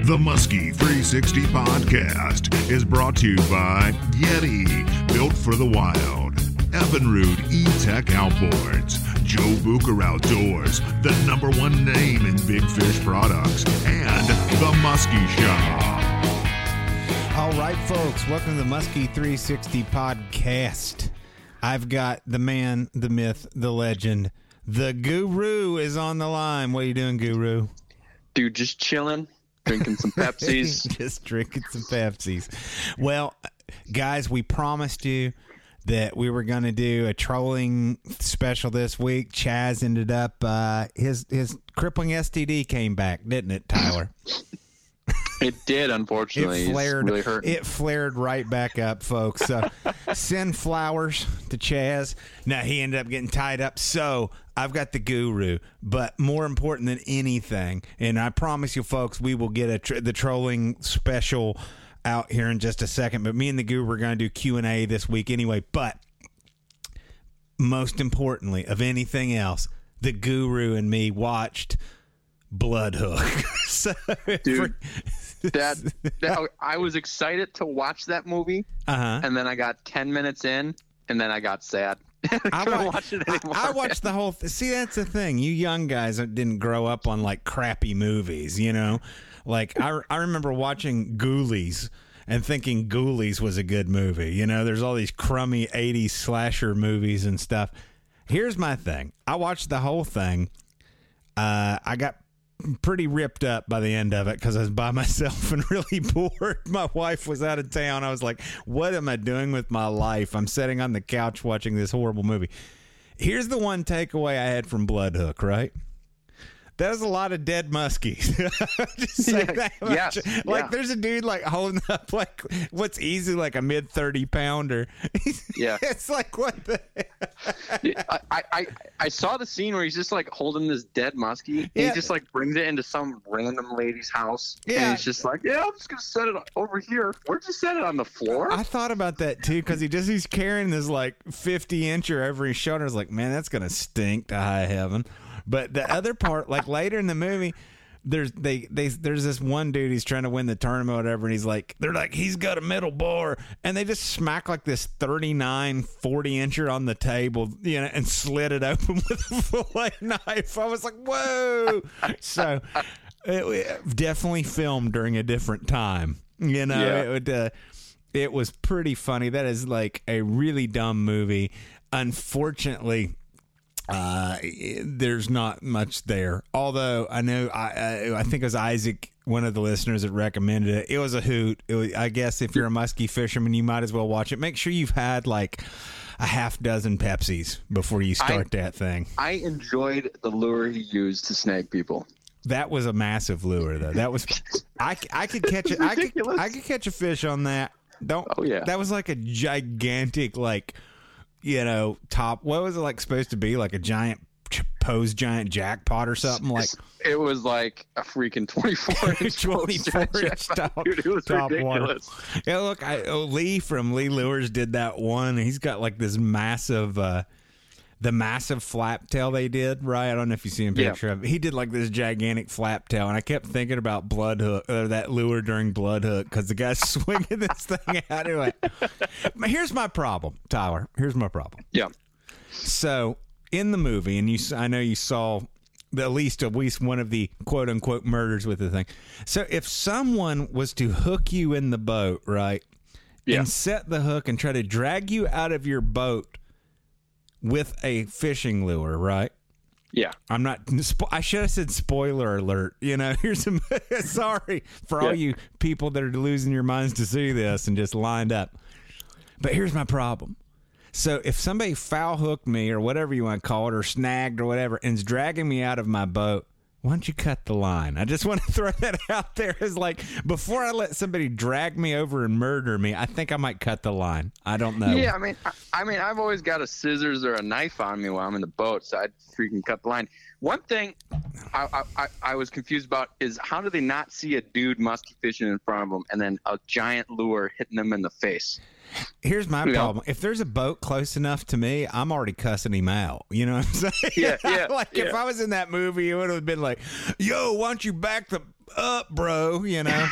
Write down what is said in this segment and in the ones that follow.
The Muskie 360 podcast is brought to you by Yeti, built for the wild, Evinrude E-Tech Outboards, Joe Bucher Outdoors, the #1 name in big fish products, and The Muskie Shop. All right, folks, welcome to the Muskie 360 podcast. I've got the man, the myth, the legend, the Guru is on the line. What are you doing, Guru? Dude, just chilling. Drinking some Pepsis. Just drinking some Pepsis. Well, guys, we promised you that we were going to do a trolling special this week. Chaz ended up, his crippling STD came back, didn't it, Tyler? It did, unfortunately. It flared right back up, folks. So send flowers to Chaz. Now, he ended up getting tied up, so I've got the Guru. But more important than anything, and I promise you, folks, we will get the trolling special out here in just a second. But me and the Guru are going to do Q&A this week anyway. But most importantly, of anything else, the Guru and me watched Bloodhook. So, dude, that I was excited to watch that movie, and then I got 10 minutes in, and then I got sad. I couldn't watch it anymore. I watched the whole see, that's the thing. You young guys didn't grow up on, like, crappy movies, you know? Like, I remember watching Ghoulies and thinking Ghoulies was a good movie. You know, there's all these crummy 80s slasher movies and stuff. Here's my thing. I watched the whole thing. I got pretty ripped up by the end of it because I was by myself and really bored. My wife was out of town. I was like, what am I doing with my life? I'm sitting on the couch watching this horrible movie. Here's the one takeaway I had from Bloodhook, right? That was a lot of dead muskies. Just say that much. Yes, like, there's a dude, like, holding up, like, what's easy, like a mid 30 pounder. Yeah. It's like, what the I saw the scene where he's just, like, holding this dead muskie. And he just, like, brings it into some random lady's house. Yeah. And he's just like, yeah, I'm just going to set it over here. Where'd you set it, on the floor? I thought about that, too, because he's carrying this, like, 50-incher over his shoulder. I was like, man, that's going to stink to high heaven. But the other part, like, later in the movie, there's this one dude, he's trying to win the tournament or whatever, and they're like, he's got a middle bar, and they just smack, like, this 39 40-incher on the table, you know, and slit it open with a fillet knife. I was like, whoa. So it definitely filmed during a different time, you know. Yeah. It was pretty funny. That is, like, a really dumb movie. Unfortunately, there's not much there. Although I know, I think it was Isaac, one of the listeners, that recommended it. It was a hoot. I guess if you're a muskie fisherman, you might as well watch it. Make sure you've had, like, a half dozen Pepsis before you start that thing. I enjoyed the lure he used to snag people. That was a massive lure, though. That was I could catch it. I could catch a fish on that. That was like a gigantic, like, you know, top. What was it, like, supposed to be? Like a giant jackpot or something? Like, it was like a freaking 24-inch top. Dude, it was top ridiculous. Water. Yeah, look, Lee from Lee Lures did that one. He's got, like, this massive, the massive flap tail they did, right? I don't know if you see a picture of it. He did, like, this gigantic flap tail, and I kept thinking about Bloodhook, or that lure during Bloodhook, because the guy's swinging this thing out of it. Here's my problem, Tyler. Here's my problem. Yeah. So, in the movie, and I know you saw at least one of the quote-unquote murders with the thing. So, if someone was to hook you in the boat, right, and set the hook and try to drag you out of your boat with a fishing lure, right? Yeah. I'm not, I should have said spoiler alert. You know, here's some, sorry for all you people that are losing your minds to see this and just lined up. But here's my problem. So if somebody foul hooked me, or whatever you want to call it, or snagged or whatever, and is dragging me out of my boat, why don't you cut the line? I just want to throw that out there as, like, before I let somebody drag me over and murder me, I think I might cut the line. I don't know. Yeah, I mean, I've always got a scissors or a knife on me while I'm in the boat, so I'd freaking cut the line. One thing I was confused about is, how do they not see a dude musky fishing in front of them and then a giant lure hitting them in the face? Here's my problem. If there's a boat close enough to me, I'm already cussing him out. You know what I'm saying? Yeah. If I was in that movie, it would have been like, yo, why don't you back up, bro? You know?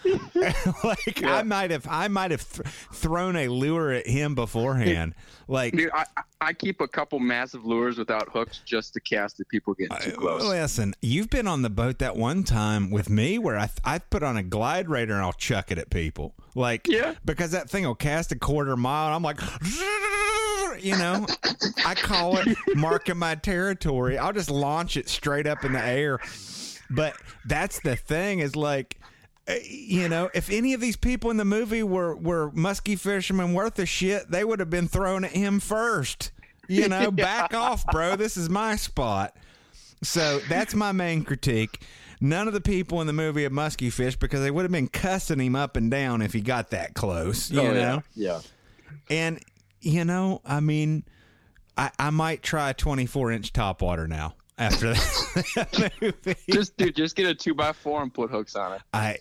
I might have thrown a lure at him beforehand. Dude, I keep a couple massive lures without hooks just to cast at people getting too close. Listen, you've been on the boat that one time with me where I put on a glide radar and I'll chuck it at people. Because that thing will cast a quarter mile and I'm like, you know, I call it marking my territory. I'll just launch it straight up in the air. But that's the thing is like, you know, if any of these people in the movie were musky fishermen worth of shit, they would have been thrown at him first. You know, back off, bro. This is my spot. So that's my main critique. None of the people in the movie have musky fish because they would have been cussing him up and down if he got that close. You know? Yeah. And, you know, I mean, I might try a 24-inch topwater now. After that movie. Just get a 2x4 and put hooks on it. I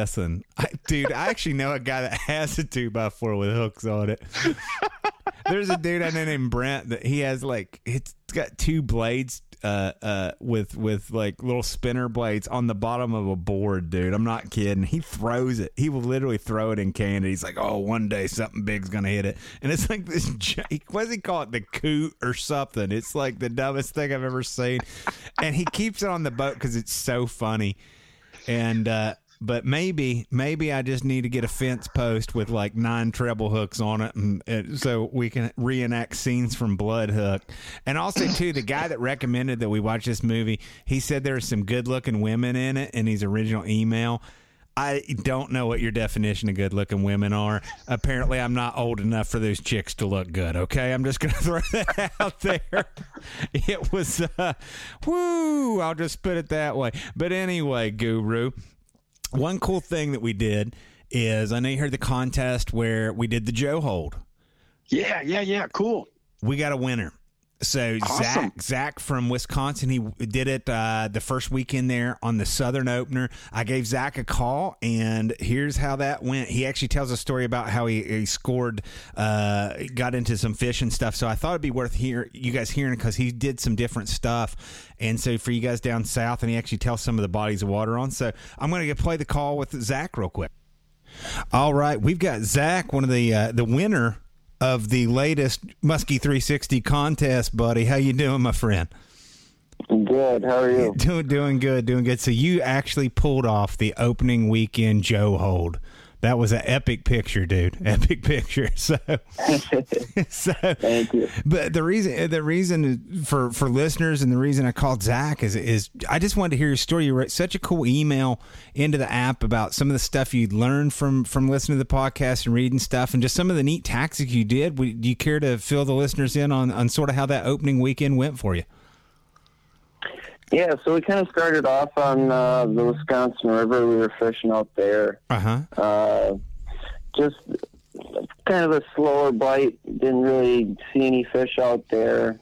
actually know a guy that has a 2x4 with hooks on it. There's a dude I know named Brent that he has it's got two blades with like little spinner blades on the bottom of a board, dude. I'm not kidding. He throws it. He will literally throw it in Canada. He's like, oh, one day something big's gonna hit it, and it's like this. What does he call it? The coot or something? It's like the dumbest thing I've ever seen, and he keeps it on the boat because it's so funny. And but maybe I just need to get a fence post with like 9 treble hooks on it, and so we can reenact scenes from Blood Hook. And also, too, the guy that recommended that we watch this movie, he said there are some good-looking women in it in his original email. I don't know what your definition of good-looking women are. Apparently, I'm not old enough for those chicks to look good, okay? I'm just going to throw that out there. It was, I'll just put it that way. But anyway, Guru, one cool thing that we did is, I know you heard the contest where we did the Joe Hold. Yeah. Cool. We got a winner. So awesome. Zach from Wisconsin, he did it the first weekend there on the Southern Opener. I gave Zach a call, and here's how that went. He actually tells a story about how he scored, got into some fish and stuff. So I thought it'd be worth you guys hearing because he did some different stuff. And so for you guys down south, and he actually tells some of the bodies of water on. So I'm going to play the call with Zach real quick. All right, we've got Zach, one of the winner of the latest Muskie 360 contest, buddy. How you doing, my friend? Good. How are you? Doing good. So you actually pulled off the opening weekend Joe Hold. That was an epic picture, dude. Epic picture. So thank you. But the reason for listeners, and the reason I called Zach is I just wanted to hear your story. You wrote such a cool email into the app about some of the stuff you'd learned from listening to the podcast and reading stuff, and just some of the neat tactics you did. Do you care to fill the listeners in on sort of how that opening weekend went for you? Yeah, so we kind of started off on the Wisconsin River. We were fishing out there. Just kind of a slower bite. Didn't really see any fish out there.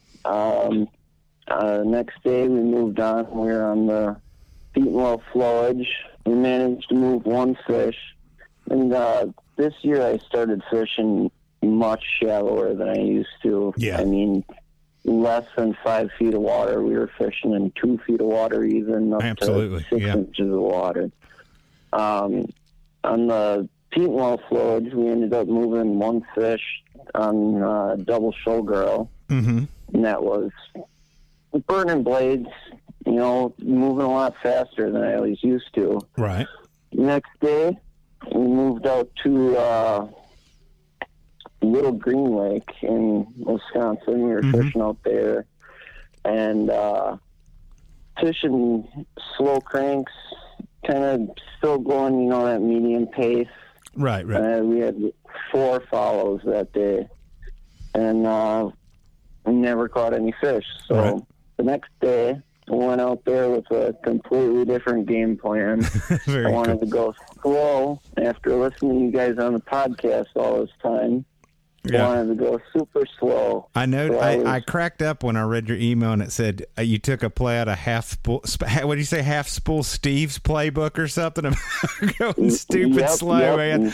Next day we moved on. We were on the Beatenwell flowage. We managed to move one fish. And this year I started fishing much shallower than I used to. Yeah. I mean, less than 5 feet of water. We were fishing in 2 feet of water, even up to 6 inches of water. On the Beatenwell flowage, we ended up moving one fish on double showgirl, and that was burning blades, moving a lot faster than I always used to. Right. Next day, we moved out to Little Green Lake in Wisconsin. We were fishing out there and fishing slow cranks, kind of still going, that medium pace. Right. We had 4 follows that day, and we never caught any fish. So the next day, I went out there with a completely different game plan. I wanted to go slow after listening to you guys on the podcast all this time. wanted to go super slow. I know. So I cracked up when I read your email and it said you took a play out of what did you say? Half Spool Steve's playbook or something about going stupid slow, man.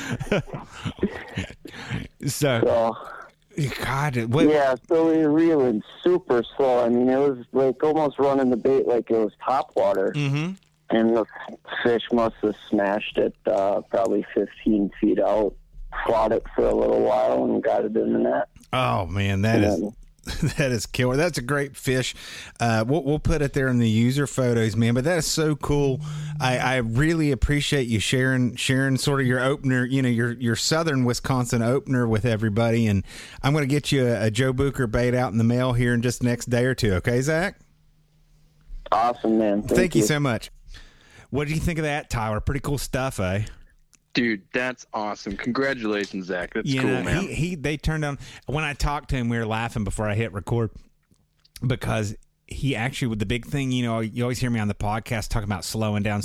So God, so we were reeling super slow. I mean, it was like almost running the bait like it was top water. Mm-hmm. And the fish must have smashed it probably 15 feet out, fought it for a little while, and got it in the net. Oh, man, that is killer. That's a great fish. We'll put it there in the user photos, man, but that is so cool. I really appreciate you sharing sort of your opener, your southern Wisconsin opener with everybody, and I'm going to get you a Joe Bucher bait out in the mail here in just the next day or two, okay, Zach? Awesome, man. Thank you so much. What did you think of that, Tyler? Pretty cool stuff, eh? Dude, that's awesome. Congratulations, Zach. That's cool, man. They turned on. When I talked to him, we were laughing before I hit record because he actually, with the big thing, you always hear me on the podcast talking about slowing down.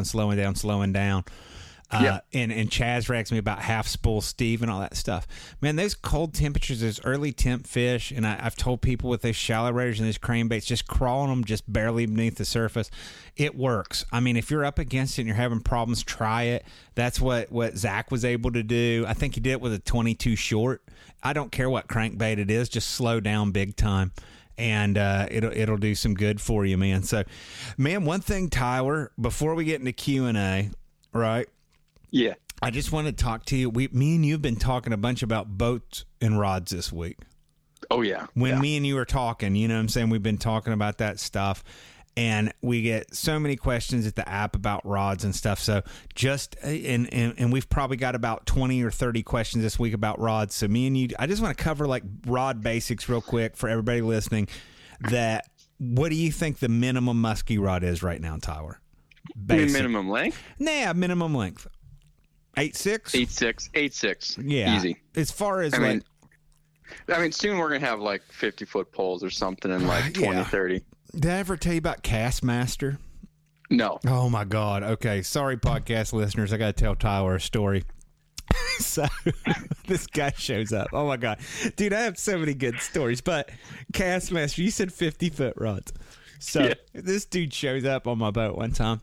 And Chaz rags me about Half Spool Steve and all that stuff. Man, those cold temperatures, those early temp fish, and I've told people with those shallow raters and those crane baits, just crawling them just barely beneath the surface, it works. I mean, if you're up against it and you're having problems, try it. That's what Zach was able to do. I think he did it with a 22 short. I don't care what crankbait it is, just slow down big time. And it'll do some good for you, man. So, man, one thing, Tyler, before we get into Q&A, right? Yeah. I just want to talk to you. Me and you have been talking a bunch about boats and rods this week. Oh, yeah. When me and you are talking, you know what I'm saying? We've been talking about that stuff. And we get so many questions at the app about rods and stuff. So and we've probably got about 20 or 30 questions this week about rods. So me and you, I just want to cover like rod basics real quick for everybody listening. What do you think the minimum muskie rod is right now, Tyler? Minimum length? Nah, minimum length. 8.6? 8.6. Yeah. Easy. As far as I mean, soon we're going to have like 50-foot poles or something in like 20, 30. Did I ever tell you about Castmaster? No. Oh, my God. Okay. Sorry, podcast listeners. I got to tell Tyler a story. So this guy shows up. Oh, my God. Dude, I have so many good stories. But Castmaster, you said 50-foot rods. So this dude shows up on my boat one time.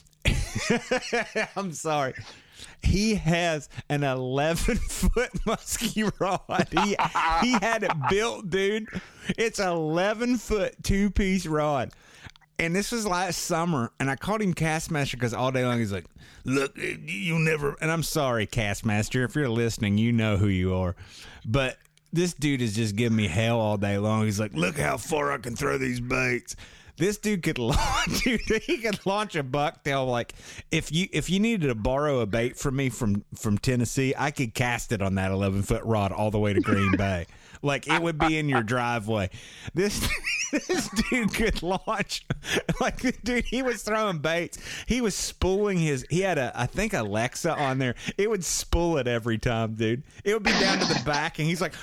I'm sorry. He has an 11-foot muskie rod. He had it built, dude. It's an 11-foot two-piece rod. And this was last summer, and I called him Castmaster because all day long he's like, look, you'll never... And I'm sorry, Castmaster. If you're listening, you know who you are. But this dude is just giving me hell all day long. He's like, look how far I can throw these baits. This dude could launch. He could launch a bucktail. Like if you needed to borrow a bait from me from Tennessee, I could cast it on that 11-foot rod all the way to Green Bay. Like it would be in your driveway. This dude could launch. Like dude, he was throwing baits. He was spooling his. He had I think Alexa on there. It would spool it every time, dude. It would be down to the back, and he's like.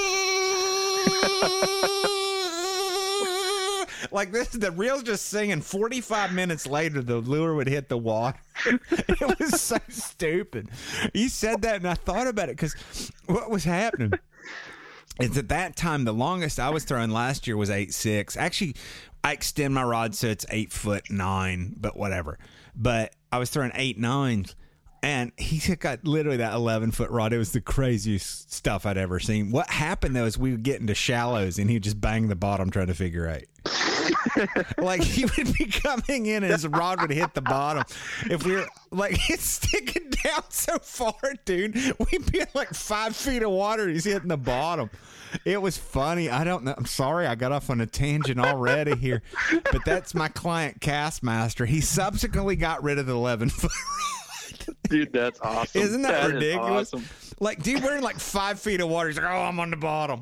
Like this, the reel's just singing. 45 minutes later, the lure would hit the water. It was so stupid. You said that, and I thought about it because what was happening is at that time, the longest I was throwing last year was 8.6. Actually, I extend my rod so it's 8'9", but whatever. But I was throwing 8.9s. And he got literally that 11-foot rod. It was the craziest stuff I'd ever seen. What happened, though, is we would get into shallows, and he'd just bang the bottom trying to figure out. Like, he would be coming in, and his rod would hit the bottom. If we were, like, it's sticking down so far, dude. We'd be in, like, 5 feet of water, and he's hitting the bottom. It was funny. I don't know. I'm sorry I got off on a tangent already here. But that's my client, Castmaster. He subsequently got rid of the 11-foot rod. Dude, that's awesome. Isn't that ridiculous? Awesome. Like, dude, we're in like 5 feet of water. He's like, oh, I'm on the bottom.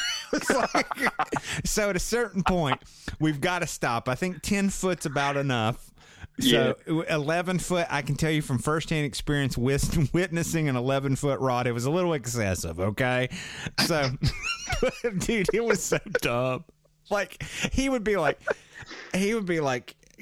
So at a certain point, we've got to stop. I think 10 foot's about enough. So 11 foot, I can tell you from firsthand experience witnessing an 11-foot rod, it was a little excessive, okay? So,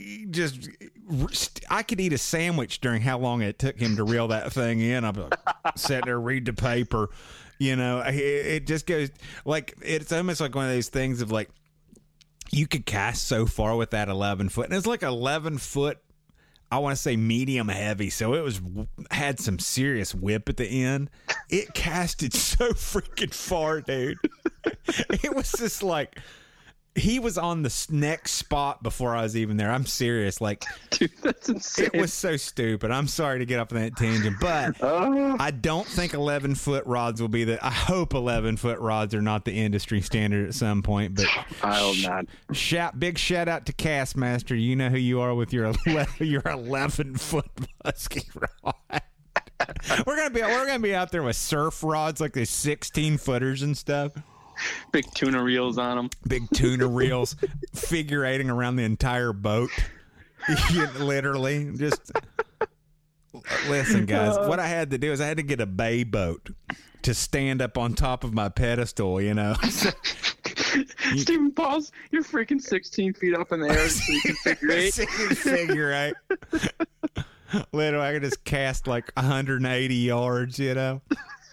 I could eat a sandwich during how long it took him to reel that thing in. I'm like, sitting there, read the paper. You know, it just goes like, it's almost like one of those things of like, you could cast so far with that 11 foot, and it's like 11 foot. I want to say medium heavy, so it had some serious whip at the end. It casted so freaking far, dude. It was just like he was on the next spot before I was even there. I'm serious. Like, dude, that's insane. It was so stupid. I'm sorry to get off on that tangent, but I don't think 11-foot rods will be I hope 11-foot rods are not the industry standard at some point, but I hope not. Big shout out to Castmaster. You know who you are with your 11-foot musky rod. We're gonna be out there with surf rods, like these 16-footers and stuff. Big tuna reels on them. Big tuna reels, figurating around the entire boat. Literally, just listen, guys. What I had to do is I had to get a bay boat to stand up on top of my pedestal. You know. Stephen, pause. You're freaking 16 feet up in the air, so you can figure eight. Literally, I could just cast like 180 yards. You know.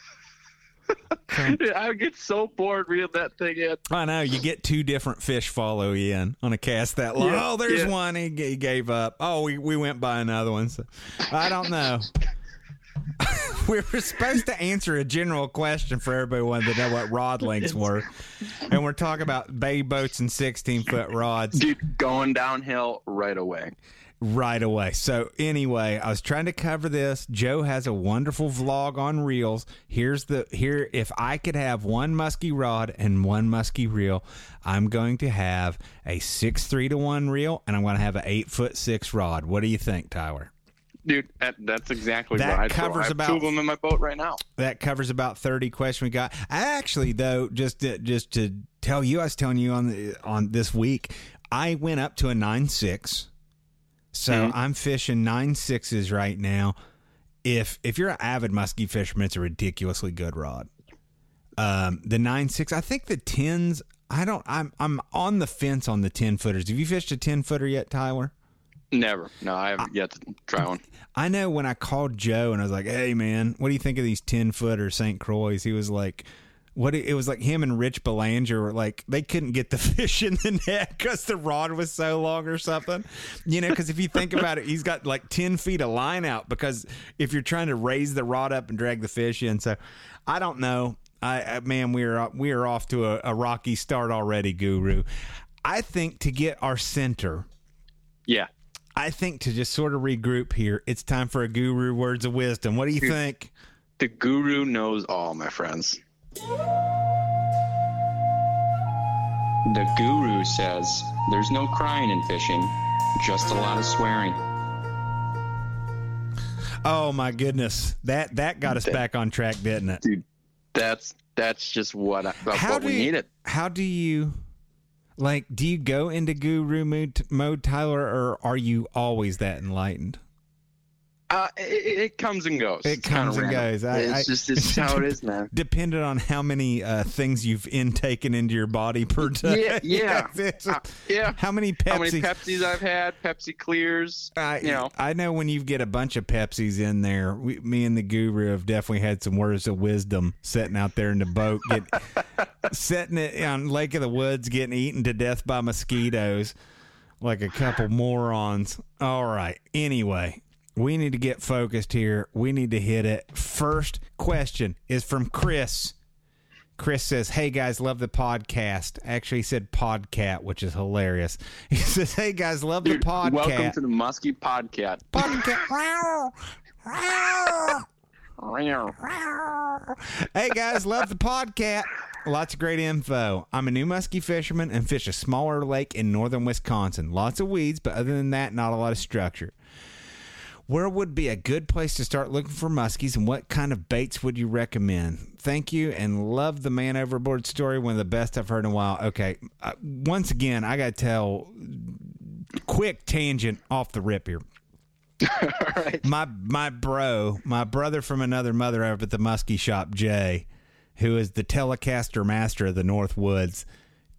I would get so bored reading that thing in. I know. You get two different fish follow you in on a cast that long. Yeah, there's one. He gave up. Oh, we went by another one. So I don't know. We were supposed to answer a general question for everybody who wanted to know what rod lengths were. And we're talking about bay boats and 16-foot rods. Dude, going downhill right away. Right away. So anyway, I was trying to cover this. Joe has a wonderful vlog on reels. If I could have one musky rod and one musky reel, I'm going to have a 6.3-to-1 reel, and I'm going to have an 8'6" rod. What do you think, Tyler? Dude, that's exactly that what covers. I have two of them in my boat right now. That covers about 30 questions we got. Actually, though, just to tell you, I was telling you on this week, I went up to a 9.6. So I'm fishing 9.6s right now. If you're an avid musky fisherman, it's a ridiculously good rod. The 9.6, I think the 10s. I'm on the fence on the 10-footers. Have you fished a 10-footer yet, Tyler? Never. No, I haven't yet to try one. I know when I called Joe and I was like, "Hey man, what do you think of these 10-footer St. Croix?" He was like, it was like him and Rich Belanger were like, they couldn't get the fish in the net because the rod was so long or something. You know, because if you think about it, he's got like 10 feet of line out, because if you're trying to raise the rod up and drag the fish in. So I don't know. Man, we are off to a rocky start already, Guru. I think to get our center. Yeah. I think to just sort of regroup here, it's time for a Guru Words of Wisdom. What do you think? The Guru knows all, my friends. The Guru says there's no crying in fishing, just a lot of swearing. Oh my goodness, that got us back on track, didn't it? Dude, that's just what we needed. How do you go into Guru mode, Tyler, or are you always that enlightened? It comes and goes. It comes and goes. It's how it is, man. Depending on how many things you've intaken into your body per day. Yeah. Yeah. How many Pepsis I've had, Pepsi Clears. I know when you get a bunch of Pepsis in there, me and the Guru have definitely had some words of wisdom sitting out there in the boat, setting it on Lake of the Woods, getting eaten to death by mosquitoes like a couple morons. All right. Anyway. We need to get focused here. We need to hit it. First question is from Chris. Chris says, "Hey guys, love the podcast." Actually, he said podcat, which is hilarious. He says, "Hey guys, love the podcast." Welcome to the Musky Podcat. Hey guys, love the podcast. Lots of great info. I'm a new musky fisherman and fish a smaller lake in northern Wisconsin. Lots of weeds, but other than that, not a lot of structure. Where would be a good place to start looking for muskies, and what kind of baits would you recommend? Thank you, and love the Man Overboard story. One of the best I've heard in a while. Okay, once again, I got to tell, quick tangent off the rip here. All right. My brother from another mother over at the muskie shop, Jay, who is the Telecaster master of the North Woods,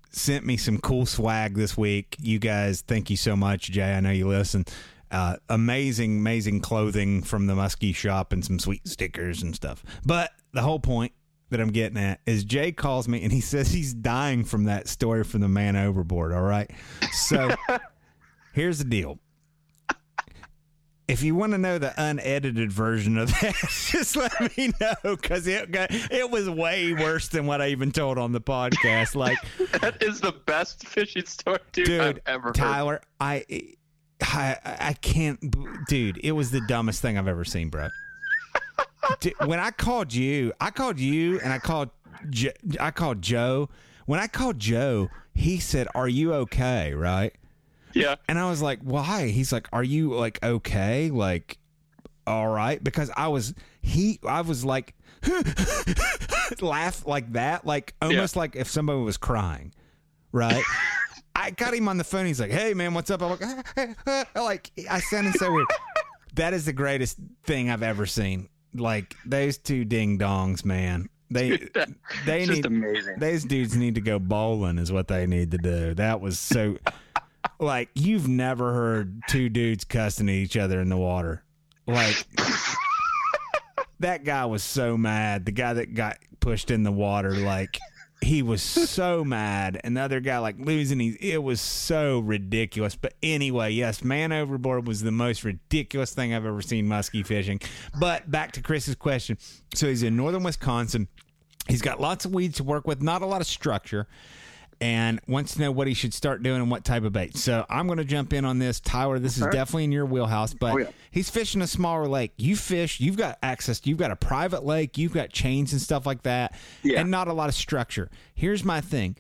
sent me some cool swag this week. You guys, thank you so much, Jay. I know you listen. Amazing clothing from the Muskie shop and some sweet stickers and stuff. But the whole point that I'm getting at is Jay calls me and he says he's dying from that story from the man overboard. All right. So here's the deal. If you want to know the unedited version of that, just let me know, because it was way worse than what I even told on the podcast. Like, that is the best fishing story, dude, I've ever heard. Tyler, I can't, dude. It was the dumbest thing I've ever seen, bro. When I called you, and I called Joe. When I called Joe, he said, "Are you okay?" Right? Yeah. And I was like, "Why?" He's like, "Are you like okay? Like, all right?" Because I was like, laugh like that, like almost like if somebody was crying, right? I got him on the phone. He's like, "Hey, man, what's up?" I'm like, I sounded so weird. That is the greatest thing I've ever seen. Like, those two ding dongs, man. They need amazing. Those dudes need to go bowling, is what they need to do. That was so. Like, you've never heard two dudes cussing at each other in the water. Like, that guy was so mad. The guy that got pushed in the water, like, he was so mad. And the other guy, like, losing it was so ridiculous. But anyway, yes, man overboard was the most ridiculous thing I've ever seen muskie fishing. But back to Chris's question. So he's in northern Wisconsin. He's got lots of weeds to work with, not a lot of structure, and wants to know what he should start doing and what type of bait. So I'm going to jump in on this. Tyler, this is definitely in your wheelhouse, but he's fishing a smaller lake. You fish, you've got access, you've got a private lake, you've got chains and stuff like that, and not a lot of structure. Here's my thing.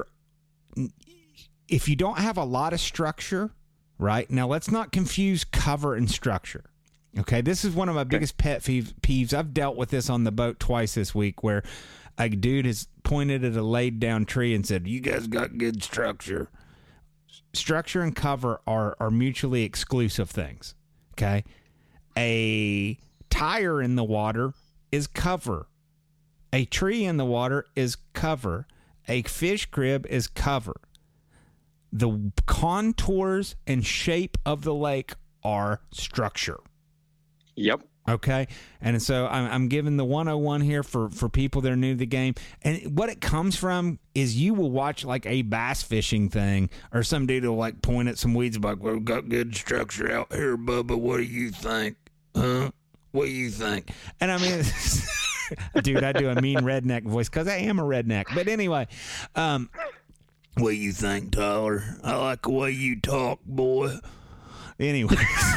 If you don't have a lot of structure, right? Now, let's not confuse cover and structure. Okay, this is one of my biggest pet peeves. I've dealt with this on the boat twice this week, where a dude has pointed at a laid down tree and said, "You guys got good structure." Structure and cover are mutually exclusive things. Okay. A tire in the water is cover. A tree in the water is cover. A fish crib is cover. The contours and shape of the lake are structure. Yep. Okay, and so I'm giving the 101 here for people that are new to the game. And what it comes from is you will watch like a bass fishing thing, or some dude will like point at some weeds like, "Well, we've got good structure out here, Bubba. What do you think? Huh? What do you think?" And I mean, dude, I do a mean redneck voice because I am a redneck. But anyway, what do you think, Tyler? I like the way you talk, boy. Anyway,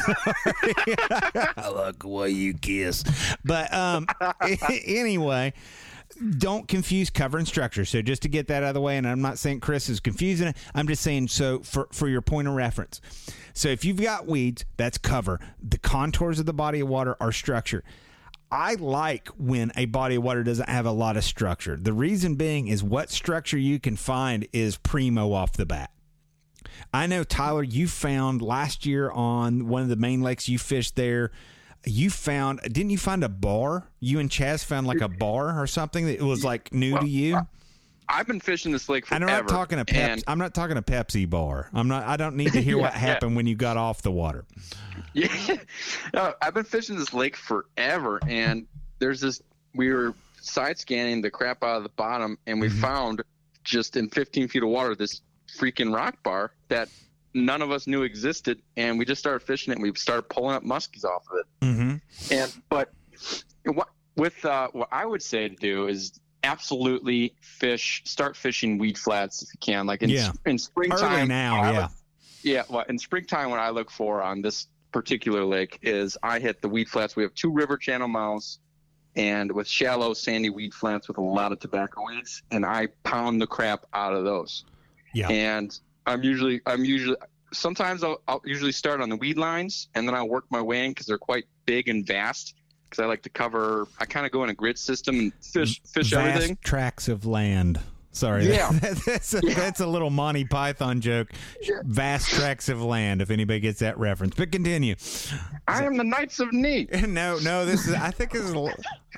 I like the way you kiss. But anyway, don't confuse cover and structure. So just to get that out of the way, and I'm not saying Chris is confusing it. I'm just saying, so for your point of reference. So if you've got weeds, that's cover. The contours of the body of water are structure. I like when a body of water doesn't have a lot of structure. The reason being is what structure you can find is primo off the bat. I know, Tyler, you found last year on one of the main lakes you fished there, didn't you find a bar? You and Chaz found like a bar or something that was like new to you? I've been fishing this lake forever. I'm not talking a Pepsi bar. I don't need to hear what happened when you got off the water. Yeah. I've been fishing this lake forever, and we were side scanning the crap out of the bottom, and we found just in 15 feet of water this freaking rock bar that none of us knew existed, and we just started fishing it, and we started pulling up muskies off of it. But what I would say to do is absolutely start fishing weed flats if you can, like in springtime. Early now, well, in springtime, what I look for on this particular lake is I hit the weed flats. We have 2 river channel mouths, and with shallow sandy weed flats with a lot of tobacco weeds, and I pound the crap out of those. Yeah. And sometimes I'll usually start on the weed lines, and then I'll work my way in because they're quite big and vast. Because I like to cover, I kind of go in a grid system and fish everything. Vast tracts of land. Sorry. Yeah. That's a little Monty Python joke. Yeah. Vast tracts of land, if anybody gets that reference. But continue. I am the Knights of Neat. No, I think this is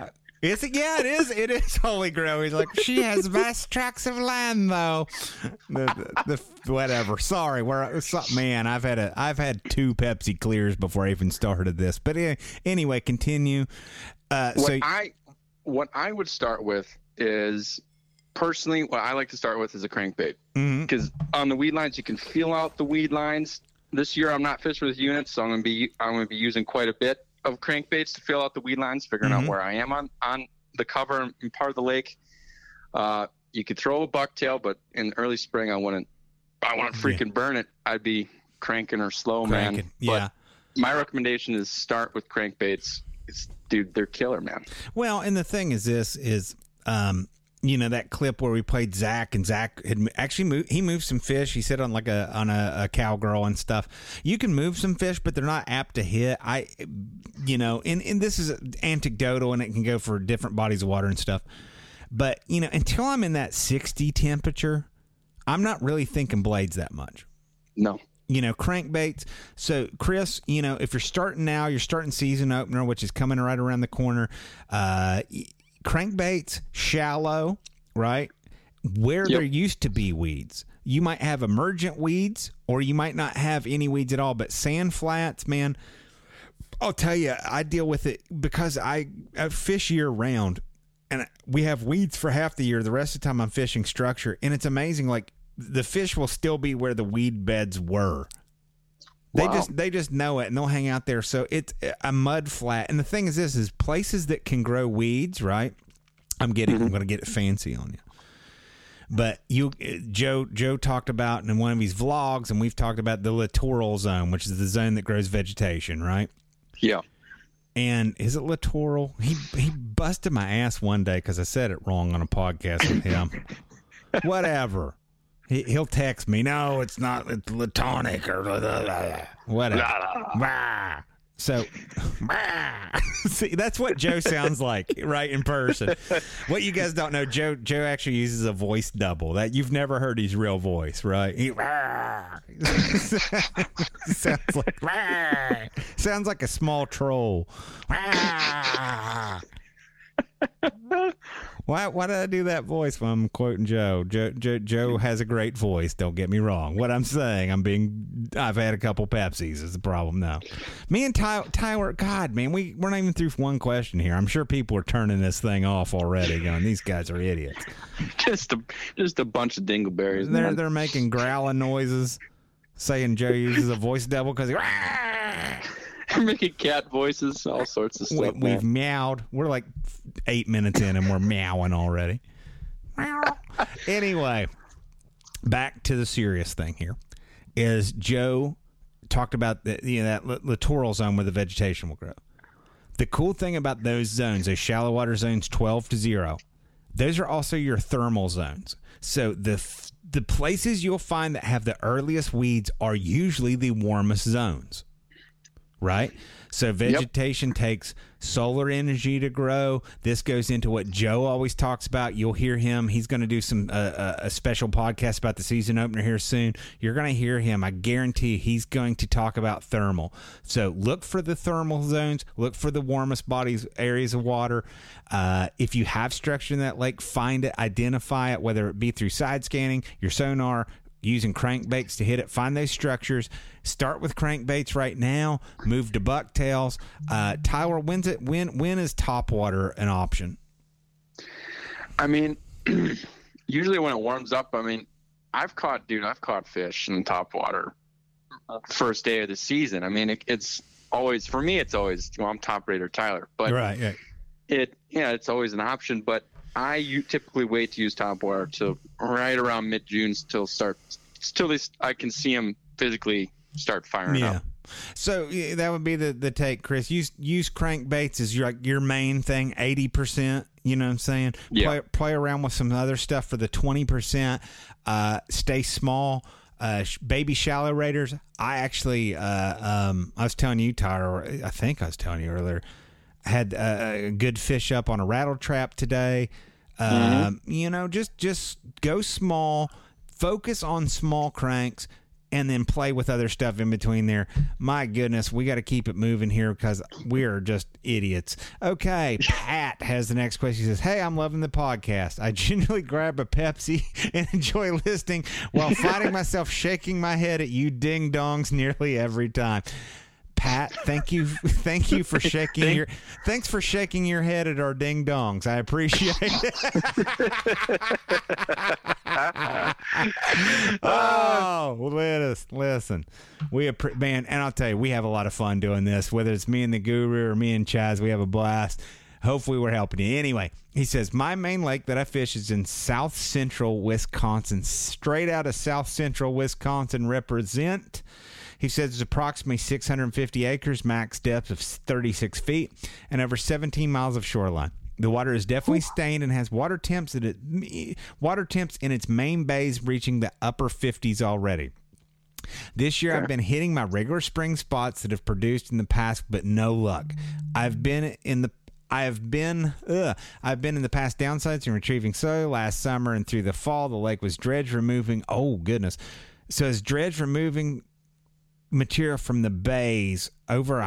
Is it? Yeah, it is. It is Holy Grail. He's like, she has vast tracts of land, though. The whatever. Sorry, man. I've had 2 Pepsi Clears before I even started this. But anyway, continue. What I would start with is, personally, what I like to start with is a crankbait, because on the weed lines you can feel out the weed lines. This year I'm not fishing with units, so I'm going to be using quite a bit of crankbaits to feel out the weed lines, figuring out where I am on the cover and part of the lake. You could throw a bucktail, but in early spring I want to freaking burn it. I'd be cranking or slow, man. Yeah. But my recommendation is start with crankbaits. Dude, they're killer, man. Well, and the thing is that clip where we played Zach, and Zach had actually moved some fish. He said on a cowgirl and stuff. You can move some fish, but they're not apt to hit. And this is anecdotal, and it can go for different bodies of water and stuff. But until I'm in that 60 temperature, I'm not really thinking blades that much. No. Crankbaits. So, Chris, if you're starting now, you're starting season opener, which is coming right around the corner. Crankbaits, shallow, right? Where there used to be weeds. You might have emergent weeds, or you might not have any weeds at all. But sand flats, man, I'll tell you, I deal with it because I fish year round, and we have weeds for half the year. The rest of the time I'm fishing structure, and it's amazing. Like, the fish will still be where the weed beds were. Wow. They just know it, and they'll hang out there. So it's a mud flat. And the thing is, this is places that can grow weeds, right? I'm going to get fancy on you. But Joe talked about in one of his vlogs, and we've talked about the littoral zone, which is the zone that grows vegetation, right? Yeah. And is it littoral? He busted my ass one day because I said it wrong on a podcast with him. Whatever. He'll text me. No, it's not. It's Latonic or whatever. So, see, that's what Joe sounds like, right, in person. What you guys don't know, Joe actually uses a voice double. That you've never heard his real voice, right? He sounds like a small troll. Why did I do that voice when I'm quoting Joe? Joe has a great voice. Don't get me wrong. What I'm saying, I've had a couple Pepsis is the problem now. Me and Tyler, God, man, we're not even through one question here. I'm sure people are turning this thing off already, going, these guys are idiots. Just a bunch of dingleberries. They're making growling noises, saying Joe uses a voice double because making cat voices, all sorts of stuff. We've meowed. We're like 8 minutes in and we're meowing already. Anyway, back to the serious thing here. Is Joe talked about that littoral zone where the vegetation will grow. The cool thing about those zones, those shallow water zones 12 to 0, those are also your thermal zones. So the places you'll find that have the earliest weeds are usually the warmest zones. Right? So vegetation takes solar energy to grow. This goes into what Joe always talks about. You'll hear him. He's going to do some a special podcast about the season opener here soon. You're going to hear him. I guarantee he's going to talk about thermal. So look for the thermal zones. Look for the warmest areas of water. If you have structure in that lake, find it, identify it, whether it be through side scanning, your sonar, using crankbaits to hit it. Find those structures. Start with crankbaits right now. Move to bucktails. Tyler, when is topwater an option? I mean, usually when it warms up. I mean, I've caught fish in topwater first day of the season. I mean, it's always, for me, it's always, I'm Top Raider Tyler, but right. It's always an option. But I typically wait to use topwater till right around mid-June till I can see them physically start firing up. So that would be the take, Chris. Use crankbaits as your main thing, 80%. You know what I'm saying? Yeah. Play around with some other stuff for the 20%. Stay small. Baby shallow raiders. I actually, I was telling you, Tyler. I think I was telling you earlier. I had a good fish up on a rattle trap today. Just go small. Focus on small cranks. and then play with other stuff in between there. My goodness, we got to keep it moving here because we are just idiots. Okay, Pat has the next question. He says, hey, I'm loving the podcast. I generally grab a Pepsi and enjoy listening while finding myself shaking my head at you ding-dongs nearly every time. Pat, thank you for shaking thanks for shaking your head at our ding dongs. I appreciate it. Listen. Man, and I'll tell you, we have a lot of fun doing this. Whether it's me and the Guru or me and Chaz, we have a blast. Hopefully we're helping you. Anyway, he says, my main lake that I fish is in south central Wisconsin. Straight out of south central Wisconsin represent. He says it's approximately 650 acres, max depth of 36 feet, and over 17 miles of shoreline. The water is definitely stained and has water temps in its main bays reaching the upper 50s already. This year, I've been hitting my regular spring spots that have produced in the past, but no luck. I've been in the past downsites and retrieving soil. Last summer and through the fall, the lake was dredge removing. Oh, goodness. So it's dredge removing material from the bays, over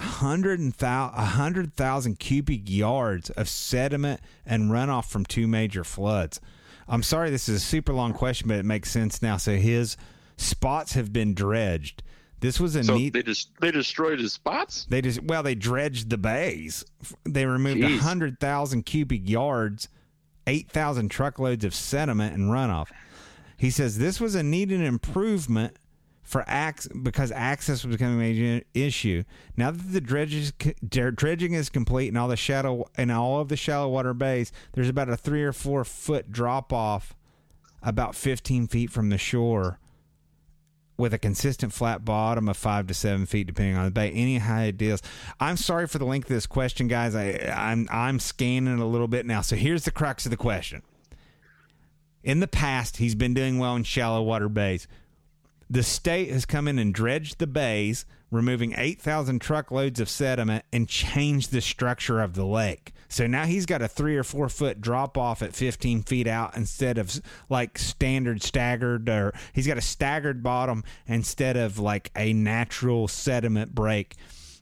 100,000 cubic yards of sediment and runoff from 2 major floods. I'm sorry this is a super long question, but it makes sense now. So his spots have been dredged. This was neat. They destroyed his spots? They dredged the bays. They removed 100,000 cubic yards, 8,000 truckloads of sediment and runoff. He says this was a needed improvement because access was becoming a major issue. Now that the dredging is complete and all of the shallow water bays, there's about a 3 or 4 foot drop off about 15 feet from the shore with a consistent flat bottom of 5 to 7 feet depending on the bay. Anyhow it deals. I'm sorry for the length of this question, guys. I'm scanning it a little bit now. So here's the crux of the question. In the past, he's been doing well in shallow water bays. The state has come in and dredged the bays, removing 8,000 truckloads of sediment and changed the structure of the lake. So now he's got a 3 or 4 foot drop off at 15 feet out instead of like standard staggered, or he's got a staggered bottom instead of like a natural sediment break.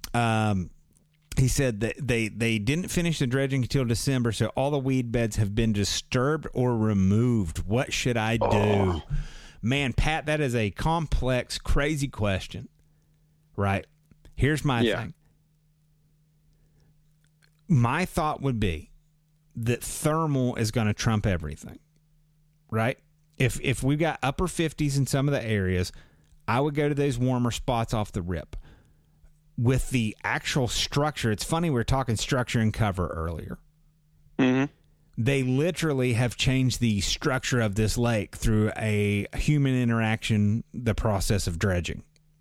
He said that they didn't finish the dredging until December, so all the weed beds have been disturbed or removed. What should I do? Man, Pat, that is a complex, crazy question, right? Here's my thing. My thought would be that thermal is going to trump everything, right? If we've got upper 50s in some of the areas, I would go to those warmer spots off the rip. With the actual structure, it's funny, we were talking structure and cover earlier. Mm-hmm. They literally have changed the structure of this lake through a human interaction, the process of dredging.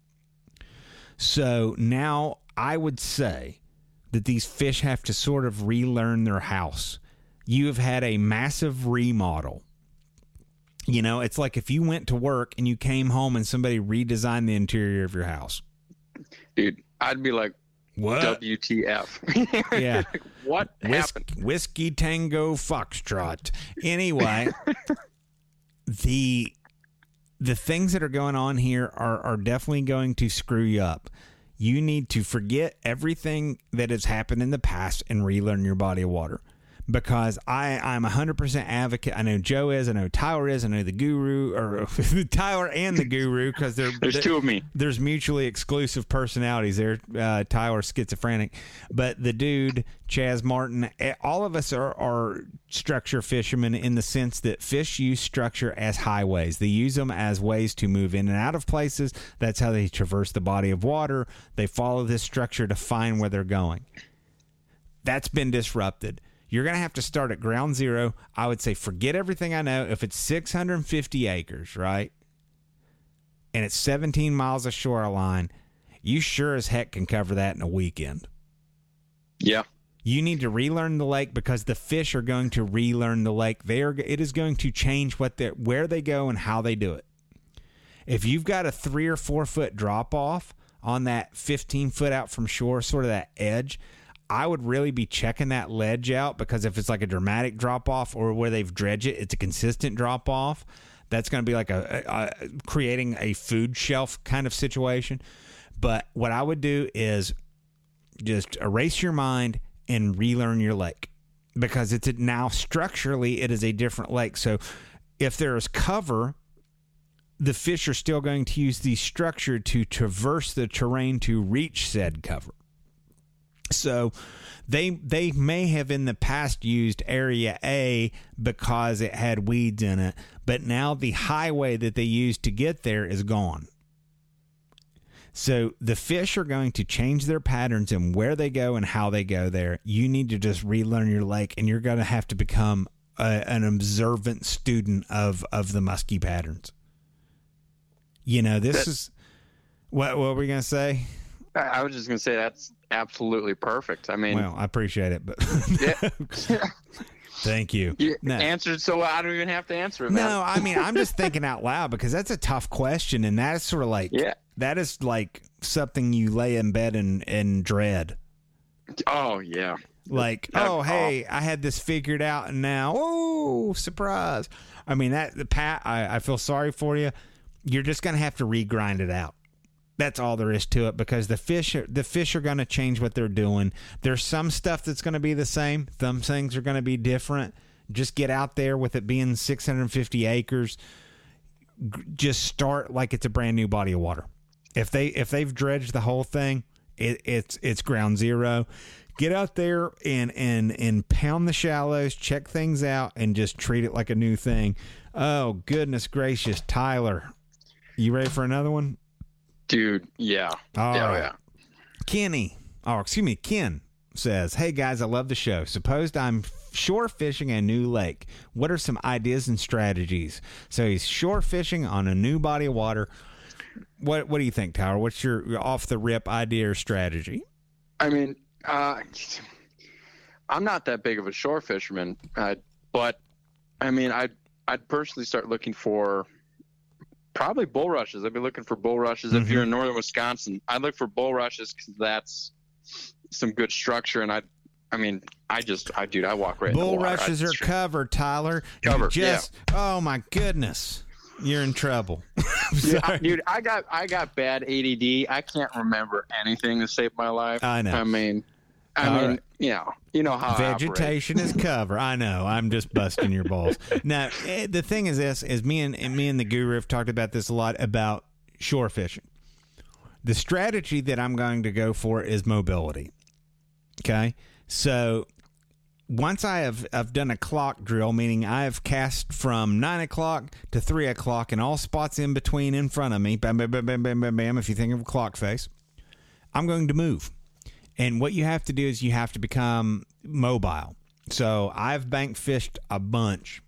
So now I would say that these fish have to sort of relearn their house. You have had a massive remodel. You know, it's like if you went to work and you came home and somebody redesigned the interior of your house. Dude, I'd be like, what? WTF? Yeah. What happened? Whiskey Tango Foxtrot. Anyway, the things that are going on here are definitely going to screw you up. You need to forget everything that has happened in the past and relearn your body of water. Because I'm 100% advocate. I know Joe is. I know Tyler is. I know the Guru, or Tyler and the Guru, because there's 2 of me. There's mutually exclusive personalities there. Tyler's schizophrenic, but the dude Chaz Martin, all of us are structure fishermen in the sense that fish use structure as highways. They use them as ways to move in and out of places. That's how they traverse the body of water. They follow this structure to find where they're going. That's been disrupted. You're going to have to start at ground zero. I would say forget everything I know. If it's 650 acres, right, and it's 17 miles of shoreline, you sure as heck can cover that in a weekend. Yeah. You need to relearn the lake because the fish are going to relearn the lake. It is going to change where they go and how they do it. If you've got a 3 or 4 foot drop off on that 15 foot out from shore, sort of that edge, I would really be checking that ledge out, because if it's like a dramatic drop off or where they've dredged it, it's a consistent drop off. That's going to be like a creating a food shelf kind of situation. But what I would do is just erase your mind and relearn your lake, because it's now structurally it is a different lake. So if there is cover, the fish are still going to use the structure to traverse the terrain to reach said cover. So they may have in the past used Area A because it had weeds in it, but now the highway that they used to get there is gone. So the fish are going to change their patterns and where they go and how they go there. You need to just relearn your lake, and you're going to have to become an observant student of the muskie patterns. You know, this is what were we going to say? I was just going to say that's absolutely perfect. I mean, well, I appreciate it, but yeah. Thank you. You answered, so I don't even have to answer it, man. No, I mean, I'm just thinking out loud because that's a tough question, and that is sort of like, that is like something you lay in bed and dread. Oh, yeah. Like, hey, I had this figured out, and now, oh, surprise. I mean, Pat, I feel sorry for you. You're just going to have to regrind it out. That's all there is to it, because the fish are going to change what they're doing. There's some stuff that's going to be the same. Some things are going to be different. Just get out there with it being 650 acres. Just start like it's a brand new body of water. If they've dredged the whole thing, it's ground zero. Get out there and pound the shallows, check things out, and just treat it like a new thing. Oh, goodness gracious, Tyler. You ready for another one? Dude, yeah. Yeah. Ken says, hey guys, I love the show. Suppose I'm shore fishing a new lake. What are some ideas and strategies? So he's shore fishing on a new body of water. What do you think, Tyler? What's your off the rip idea or strategy? I mean, I'm not that big of a shore fisherman, but I mean, I'd personally start looking for probably bulrushes. I'd be looking for bulrushes. If you're in northern Wisconsin, I'd look for bulrushes because that's some good structure. And I walk right in the water. Bulrushes are covered, Tyler. Covered, Oh my goodness, you're in trouble. Dude, I got bad ADD. I can't remember anything to save my life. I know. I mean, right. you know how vegetation is cover. I know. I'm just busting your balls. Now, the thing is this: is me and the Guru have talked about this a lot about shore fishing. The strategy that I'm going to go for is mobility. Okay, so once I've done a clock drill, meaning I have cast from 9 o'clock to 3 o'clock and all spots in between in front of me. Bam, bam, bam, bam, bam, bam, bam. If you think of a clock face, I'm going to move. And what you have to do is you have to become mobile. So I've bank fished a bunch.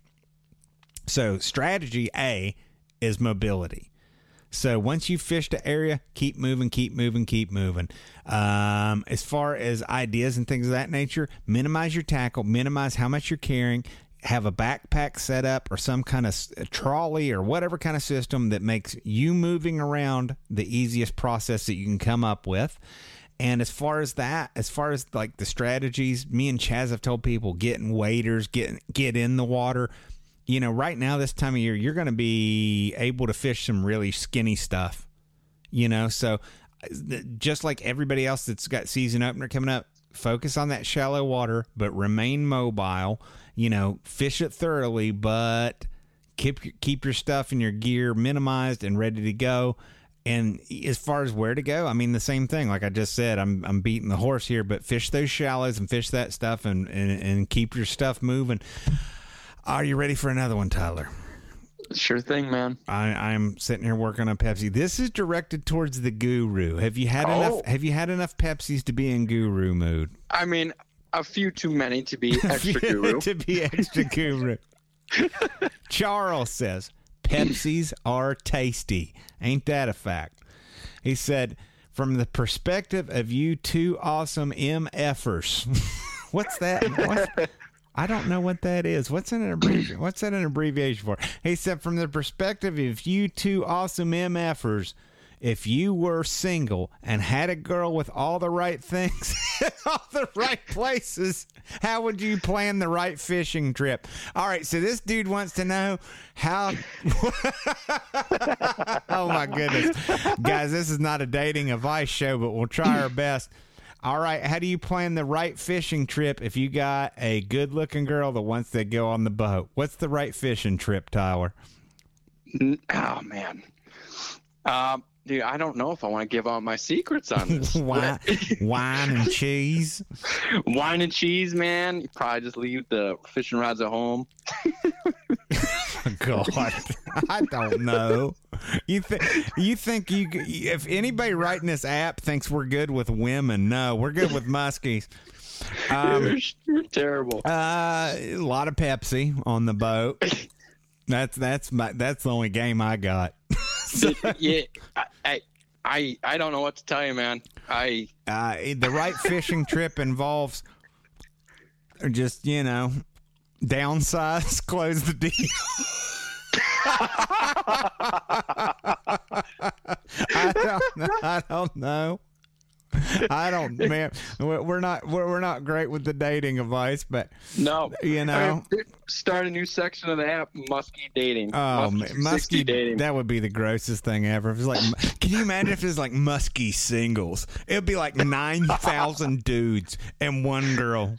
So strategy A is mobility. So once you've fished an area, keep moving, keep moving, keep moving. As far as ideas and things of that nature, minimize your tackle, minimize how much you're carrying, have a backpack set up or some kind of trolley or whatever kind of system that makes you moving around the easiest process that you can come up with. And as far as like the strategies, me and Chaz have told people getting waders, get in the water. You know, right now this time of year, you're going to be able to fish some really skinny stuff. You know, so just like everybody else that's got season opener coming up, focus on that shallow water, but remain mobile. You know, fish it thoroughly, but keep your stuff and your gear minimized and ready to go. And as far as where to go, I mean, the same thing. Like I just said, I'm beating the horse here, but fish those shallows and fish that stuff and keep your stuff moving. Are you ready for another one, Tyler? Sure thing, man. I'm sitting here working on Pepsi. This is directed towards the Guru. Have you had enough Pepsis to be in Guru mood? I mean, a few too many to be extra Guru. To be extra Guru. Charles says, Pepsis are tasty. Ain't that a fact? He said, from the perspective of you two awesome MFers. What's that? I don't know what that is. What's that an abbreviation for? He said, from the perspective of you two awesome MFers, if you were single and had a girl with all the right things, all the right places, how would you plan the right fishing trip? All right, so this dude wants to know how. Oh, my goodness. Guys, this is not a dating advice show, but we'll try our best. All right, how do you plan the right fishing trip if you got a good-looking girl that wants to go on the boat? What's the right fishing trip, Tyler? Oh, man. Dude, I don't know if I want to give out my secrets on this. Wine and cheese? Wine and cheese, man. You probably just leave the fishing rods at home. God, I don't know. You think if anybody writing this app thinks we're good with women? No, we're good with muskies. You're terrible. A lot of Pepsi on the boat. That's the only game I got. Yeah, I don't know what to tell you, man. The right fishing trip involves just, downsize, close the deal. I don't know. Man, we're not great with the dating advice, but no, start a new section of the app, musky dating. Oh, musky dating. That would be the grossest thing ever. If it's like, can you imagine if it's like musky singles? It would be like 9,000 dudes and one girl.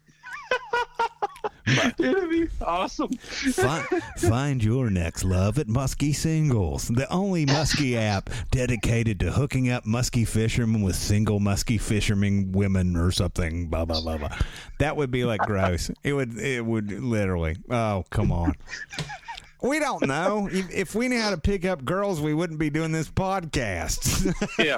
It'd be awesome. Find your next love at Muskie Singles, the only muskie app dedicated to hooking up muskie fishermen with single muskie fishermen women or something. Blah blah blah blah. That would be like gross. It would literally. Oh, come on. We don't know. If we knew how to pick up girls, we wouldn't be doing this podcast.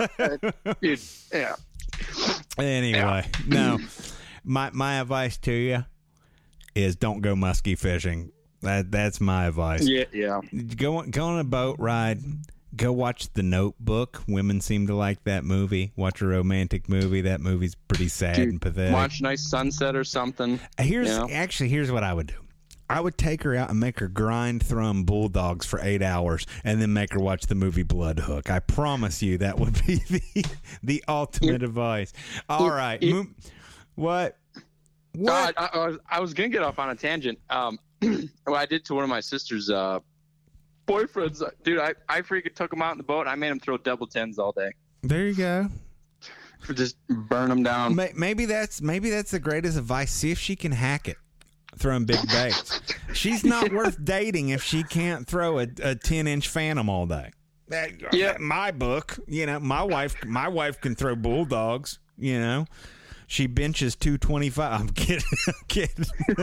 Yeah. Anyway, no. My advice to you is don't go muskie fishing. That's my advice. Yeah. Go on a boat ride. Go watch The Notebook. Women seem to like that movie. Watch a romantic movie. That movie's pretty sad and pathetic. Watch a nice sunset or something. Here's what I would do. I would take her out and make her grind thrum bulldogs for 8 hours and then make her watch the movie Blood Hook. I promise you that would be the ultimate advice. All right. What? What? I was going to get off on a tangent. What I did to one of my sister's boyfriends, dude, I freaking took him out in the boat and I made him throw double tens all day. There you go. Just burn them down. Maybe that's the greatest advice. See if she can hack it. Throwing big baits. She's not worth dating if she can't throw a 10-inch Phantom all day. Yeah, my book. My wife can throw bulldogs. She benches 225. I'm kidding.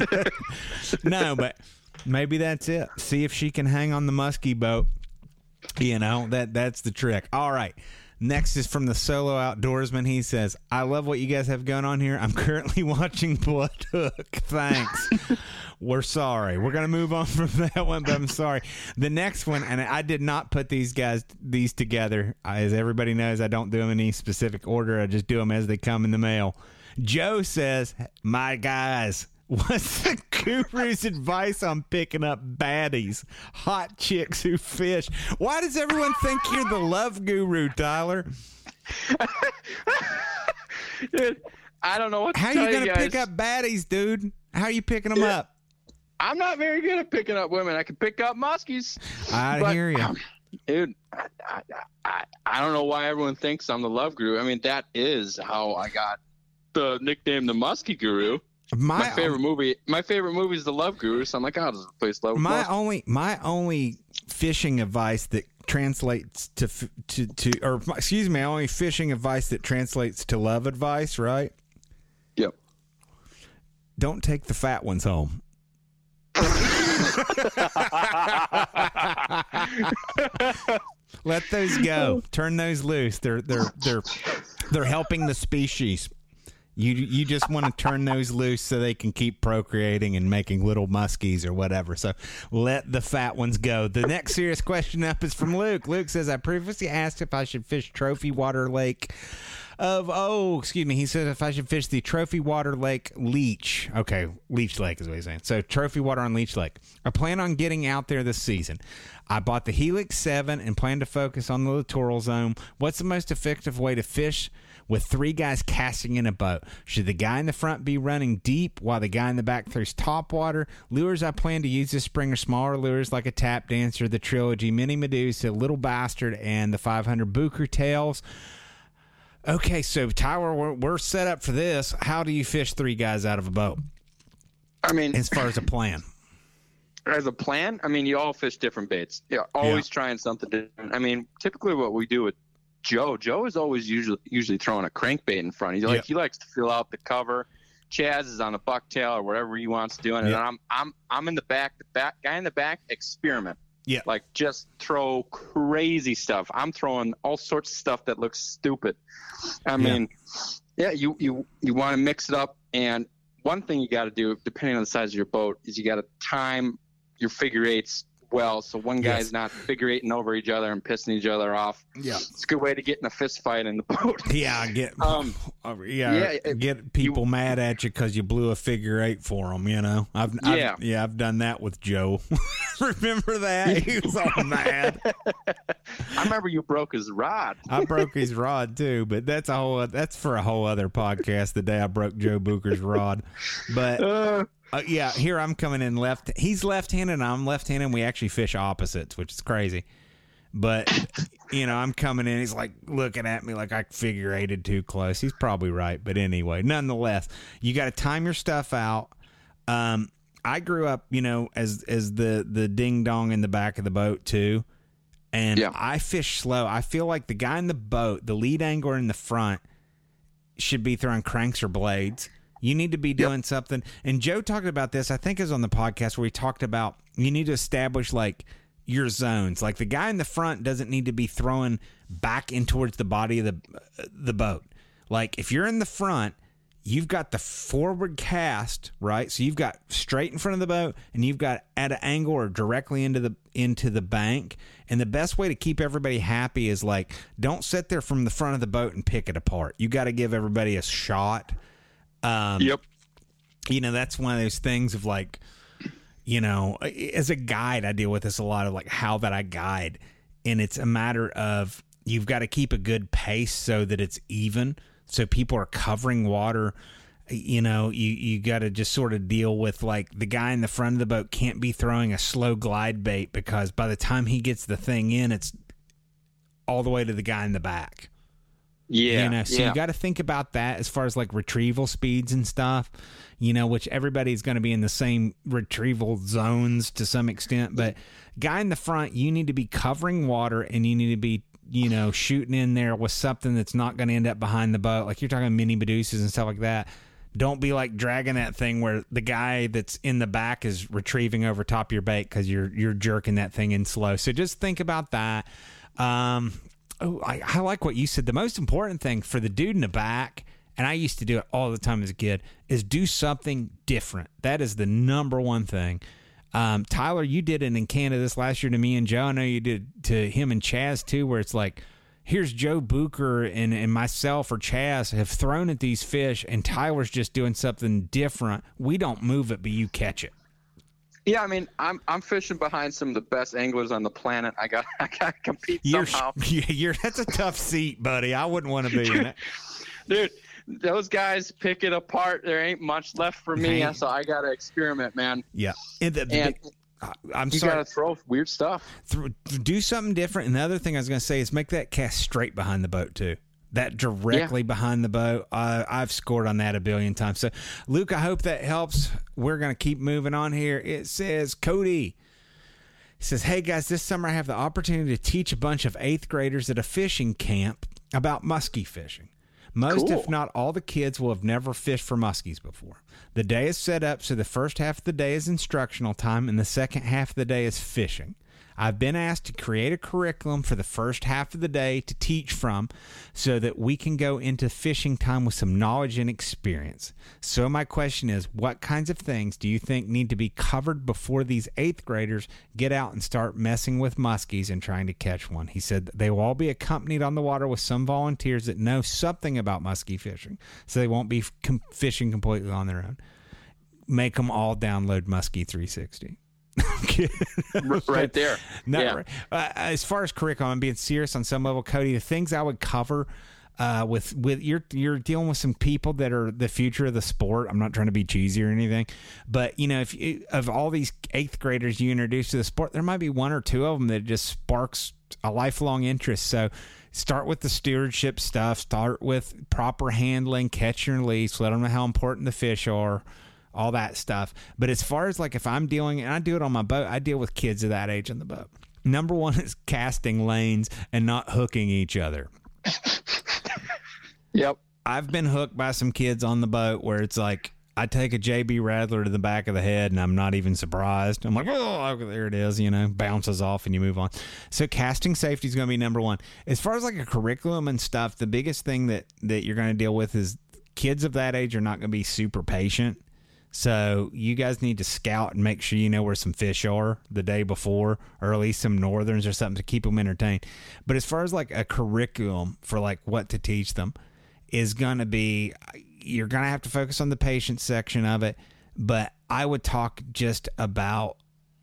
No, but maybe that's it. See if she can hang on the muskie boat. That's the trick. All right. Next is from the Solo Outdoorsman. He says, I love what you guys have going on here. I'm currently watching Blood Hook. Thanks. We're sorry. We're going to move on from that one, but I'm sorry. The next one, and I did not put these together. As everybody knows, I don't do them in any specific order. I just do them as they come in the mail. Joe says, my guys, what's the guru's advice on picking up baddies, hot chicks who fish? Why does everyone think you're the love guru, Tyler? Dude, I don't know what to tell you guys. How are you going to pick up baddies, dude? How are you picking them up? I'm not very good at picking up women. I can pick up muskies. I hear you. Dude, I don't know why everyone thinks I'm the love guru. I mean, that is how I got the nickname the Muskie Guru. My favorite movie is The Love Guru, so I'm like, I'll just replace love. My only fishing advice that translates only fishing advice that translates to love advice, right? Yep. Don't take the fat ones home. Let those go. Turn those loose. They're helping the species. You just want to turn those loose so they can keep procreating and making little muskies or whatever. So let the fat ones go. The next serious question up is from Luke. Luke says, I previously asked if I should fish Trophy Water Lake He says if I should fish the Trophy Water Lake Leech. Okay, Leech Lake is what he's saying. So Trophy Water on Leech Lake. I plan on getting out there this season. I bought the Helix 7 and plan to focus on the littoral zone. What's the most effective way to fish with 3 guys casting in a boat? Should the guy in the front be running deep while the guy in the back throws top water? Lures I plan to use this spring are smaller lures like a Tap Dancer, the Trilogy, Mini Medusa, Little Bastard, and the 500 Booker Tails. Okay, so Tyler, we're set up for this. How do you fish 3 guys out of a boat? I mean, as far as a plan. As a plan, I mean, you all fish different baits. You're always trying something different. I mean, typically what we do with Joe is always usually throwing a crankbait in front. He likes to fill out the cover. Chaz is on a bucktail or whatever he wants doing, and I'm in the back. The guy in the back, experiment. Yeah, like just throw crazy stuff. I'm throwing all sorts of stuff that looks stupid. I mean, you want to mix it up, and one thing you got to do, depending on the size of your boat, is you got to time your figure eights well, so one guy's not figure eighting over each other and pissing each other off. Yeah, it's a good way to get in a fist fight in the boat. Get people mad at you because you blew a figure 8 for them. You know, I've done that with Joe. Remember that? He was all mad. I remember you broke his rod. I broke his rod too, but that's for a whole other podcast. The day I broke Joe Booker's rod, but. Here I'm coming in left. He's left-handed and I'm left-handed. And we actually fish opposites, which is crazy. But, I'm coming in. He's like looking at me like I figure eighted too close. He's probably right. But anyway, nonetheless, you got to time your stuff out. I grew up, as the ding-dong in the back of the boat too. And I fish slow. I feel like the guy in the boat, the lead angler in the front, should be throwing cranks or blades. You need to be doing something. And Joe talked about this, I think it was on the podcast, where we talked about you need to establish like your zones. Like the guy in the front doesn't need to be throwing back in towards the body of the boat. Like if you're in the front, you've got the forward cast, right? So you've got straight in front of the boat and you've got at an angle or directly into the bank. And the best way to keep everybody happy is like, don't sit there from the front of the boat and pick it apart. You got to give everybody a shot. That's one of those things of like, as a guide, I deal with this a lot of like how that I guide. And it's a matter of you've got to keep a good pace so that it's even. So people are covering water. You got to just sort of deal with like the guy in the front of the boat can't be throwing a slow glide bait because by the time he gets the thing in, it's all the way to the guy in the back. You got to think about that as far as like retrieval speeds and stuff, which everybody's going to be in the same retrieval zones to some extent. But guy in the front, you need to be covering water and you need to be, shooting in there with something that's not going to end up behind the boat. Like you're talking Mini Medusas and stuff like that. Don't be like dragging that thing where the guy that's in the back is retrieving over top of your bait because you're jerking that thing in slow. So just think about that. I like what you said. The most important thing for the dude in the back, and I used to do it all the time as a kid, is do something different. That is the number one thing. Tyler, you did it in Canada this last year to me and Joe. I know you did to him and Chaz too, where it's like, here's Joe Booker and myself or Chaz have thrown at these fish, and Tyler's just doing something different. We don't move it, but you catch it. Yeah, I mean, I'm fishing behind some of the best anglers on the planet. I got to compete somehow. That's a tough seat, buddy. I wouldn't want to be in it. Dude, those guys pick it apart. There ain't much left for me, so I got to experiment, man. Yeah. I'm sorry. You got to throw weird stuff. Do something different. And the other thing I was going to say is make that cast straight behind the boat, too. That directly behind the boat. I've scored on that a billion times. So, Luke, I hope that helps. We're going to keep moving on here. It says, Cody. He says, hey, guys, this summer I have the opportunity to teach a bunch of 8th graders at a fishing camp about muskie fishing. Most, if not all, the kids will have never fished for muskies before. The day is set up so the first half of the day is instructional time and the second half of the day is fishing. I've been asked to create a curriculum for the first half of the day to teach from so that we can go into fishing time with some knowledge and experience. So my question is, what kinds of things do you think need to be covered before these 8th graders get out and start messing with muskies and trying to catch one? He said they will all be accompanied on the water with some volunteers that know something about muskie fishing, so they won't be fishing completely on their own. Make them all download Muskie 360. Right there. As far as curriculum, I'm being serious on some level, Cody. The things I would cover with you're dealing with some people that are the future of the sport. I'm not trying to be cheesy or anything, but if of all these 8th graders you introduce to the sport, there might be 1 or 2 of them that just sparks a lifelong interest. So start with the stewardship stuff. Start with proper handling, catch and release. Let them know how important the fish are. All that stuff. But as far as like if I'm dealing, and I do it on my boat, I deal with kids of that age on the boat. Number 1 is casting lanes and not hooking each other. Yep. I've been hooked by some kids on the boat where it's like I take a JB Rattler to the back of the head and I'm not even surprised. I'm like, oh, there it is, bounces off and you move on. So casting safety is going to be number 1. As far as like a curriculum and stuff, the biggest thing that you're going to deal with is kids of that age are not going to be super patient. So you guys need to scout and make sure you know where some fish are the day before, or at least some northerns or something to keep them entertained. But as far as like a curriculum for like what to teach them is going to be, you're going to have to focus on the patience section of it. But I would talk just about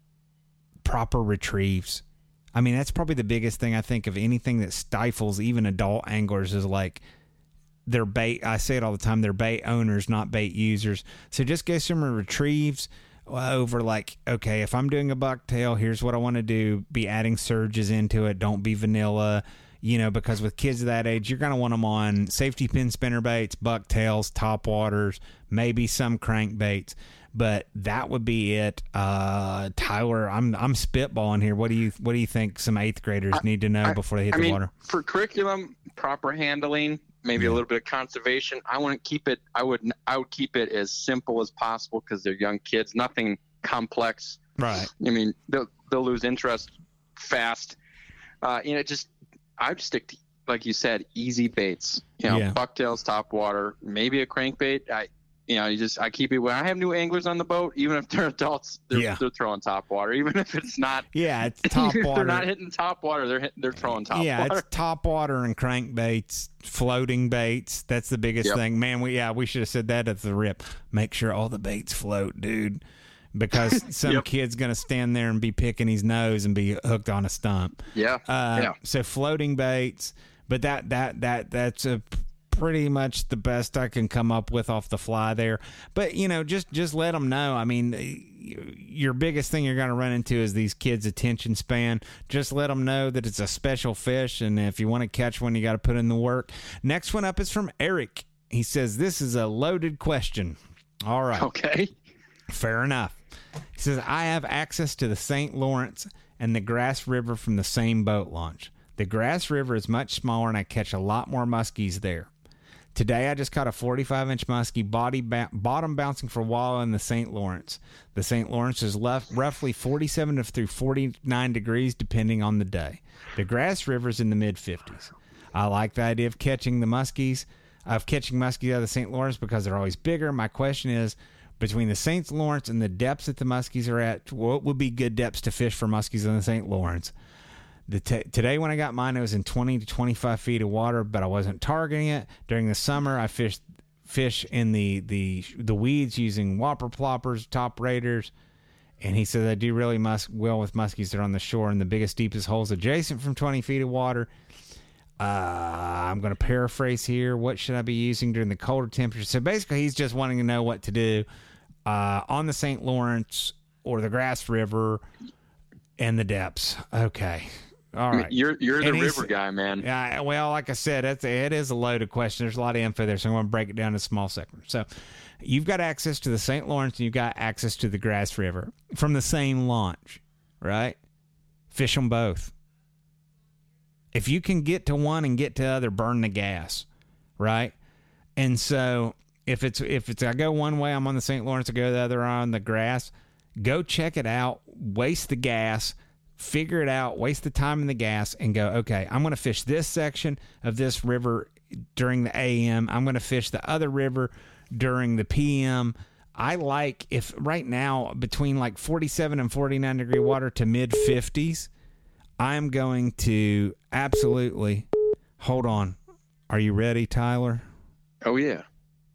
proper retrieves. I mean, that's probably the biggest thing I think of anything that stifles even adult anglers is like, they're bait. I say it all the time. They're bait owners, not bait users. So just go some retrieves over like, okay, if I'm doing a bucktail, here's what I want to do. Be adding surges into it. Don't be vanilla, because with kids of that age, you're going to want them on safety pin spinner baits, bucktails, top waters, maybe some crankbaits. But that would be it. Tyler, I'm spitballing here. What do you think some 8th graders need to know before they hit the water? For curriculum, proper handling, maybe a little bit of conservation. I would keep it as simple as possible because they're young kids. Nothing complex. Right. I mean, they'll lose interest fast. I'd stick to, like you said, easy baits. Bucktails, top water, maybe a crankbait. I keep it when I have new anglers on the boat, even if they're adults, they're throwing top water. Even if it's not, it's top water. They're not hitting top water. They're throwing top water. Yeah, it's top water and crankbaits, floating baits. That's the biggest thing, man. We should have said that at the rip. Make sure all the baits float, dude, because some kid's gonna stand there and be picking his nose and be hooked on a stump. So floating baits, but that's a pretty much the best I can come up with off the fly there. But just let them know. I mean, your biggest thing you're going to run into is these kids' attention span. Just let them know that it's a special fish, and if you want to catch one, you got to put in the work. Next one up is from Eric. He says this is a loaded question. All right. Okay. Fair enough. He says I have access to the St. Lawrence and the Grass River from the same boat launch. The Grass River is much smaller, and I catch a lot more muskies there. Today, I just caught a 45-inch muskie bottom bouncing for walleye in the St. Lawrence. The St. Lawrence is roughly 47 through 49 degrees, depending on the day. The Grass River is in the mid-50s. I like the idea of catching muskies out of the St. Lawrence because they're always bigger. My question is, between the St. Lawrence and the depths that the muskies are at, what would be good depths to fish for muskies in the St. Lawrence? Today when I got mine, it was in 20 to 25 feet of water, but I wasn't targeting it. During the summer, I fish in the weeds using whopper ploppers, top raiders. And he says I do really well with muskies that are on the shore and the biggest, deepest holes adjacent from 20 feet of water. I'm going to paraphrase here. What should I be using during the colder temperatures? So basically, he's just wanting to know what to do on the St. Lawrence or the Grass River and the depths. Okay. All right. You're the river guy, man. Yeah. Well, like I said, it is a loaded question. There's a lot of info there, so I'm going to break it down into small segments. So you've got access to the St. Lawrence and you've got access to the Grass River from the same launch, right? Fish them both. If you can get to one and get to the other, burn the gas, right? And so if it's I go one way, I'm on the St. Lawrence, I go the other on the Grass, go check it out, waste the gas, figure it out, waste the time and the gas, and go, okay, I'm going to fish this section of this river during the AM. I'm going to fish the other river during the PM. I like, if right now between like 47 and 49 degree water to mid 50s, I'm going to absolutely, hold on. Are you ready, Tyler? Oh, yeah.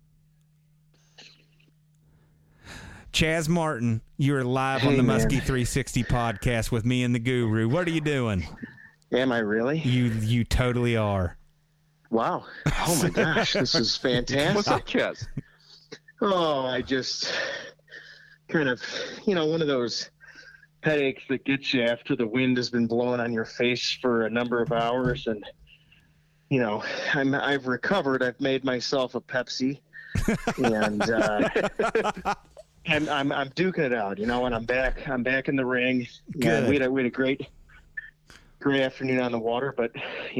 Chaz Martin, you're live on the Muskie 360 podcast with me and the Guru. What are you doing? Am I really? You totally are. Wow. Oh, my gosh. This is fantastic. What's up, Chaz? Oh, I just kind of, one of those headaches that gets you after the wind has been blowing on your face for a number of hours. And, I've recovered. I've made myself a Pepsi. And I'm duking it out, and I'm back in the ring. Good. We had a great afternoon on the water, but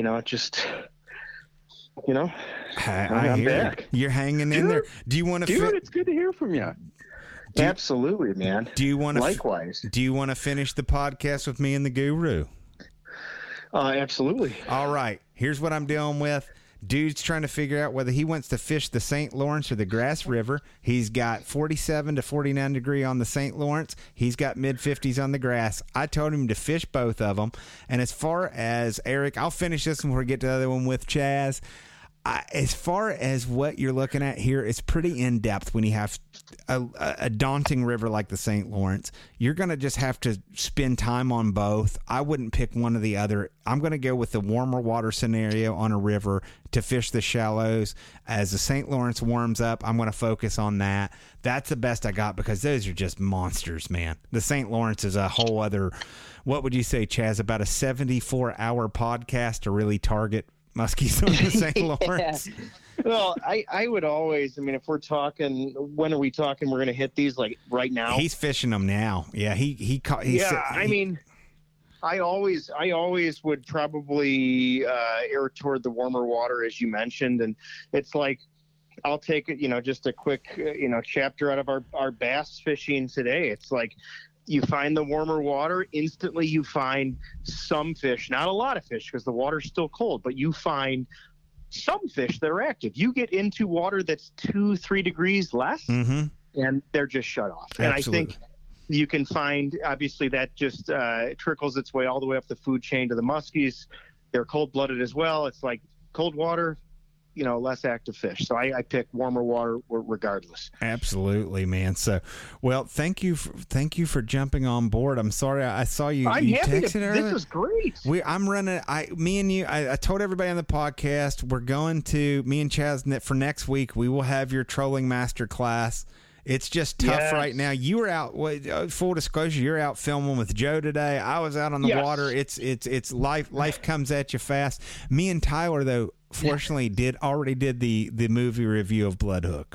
I'm back. You're hanging in there. Do you want to? It's good to hear from you. Absolutely, man. Do you want to? Likewise. Do you want to finish the podcast with me and the Guru? Absolutely. All right. Here's what I'm dealing with. Dude's trying to figure out whether he wants to fish the St. Lawrence or the Grass River. He's got 47 to 49 degree on the St. Lawrence. He's got mid-50s on the Grass. I told him to fish both of them. And as far as Eric, I'll finish this one before we get to the other one with Chaz. As far as what you're looking at here, it's pretty in-depth when you have a daunting river like the St. Lawrence. You're going to just have to spend time on both. I wouldn't pick one or the other. I'm going to go with the warmer water scenario on a river to fish the shallows. As the St. Lawrence warms up, I'm going to focus on that. That's the best I got because those are just monsters, man. The St. Lawrence is a whole other, what would you say, Chaz, about a 74-hour podcast to really target muskies on the St. Lawrence? Well, I would always, if we're talking, when are we talking? We're going to hit these like right now. He's fishing them now. Yeah, I always would probably err toward the warmer water, as you mentioned, and it's like I'll take just a quick chapter out of our bass fishing today. It's like, you find the warmer water, instantly you find some fish, not a lot of fish because the water's still cold, but you find some fish that are active. You get into water that's 2-3 degrees less, and they're just shut off. Absolutely. And I think you can find, obviously, that just trickles its way all the way up the food chain to the muskies. They're cold-blooded as well. It's like cold water, less active fish. So I pick warmer water regardless. Absolutely, man. So, well, thank you for jumping on board. I'm sorry I saw you. I'm happy texted earlier. This is great. Me and you. I told everybody on the podcast we're going to me and Chaz for next week. We will have your trolling master class. It's just tough right now. You were out. Full disclosure, you're out filming with Joe today. I was out on the water. It's life. Life comes at you fast. Me and Tyler, though, fortunately, already did the movie review of Bloodhook.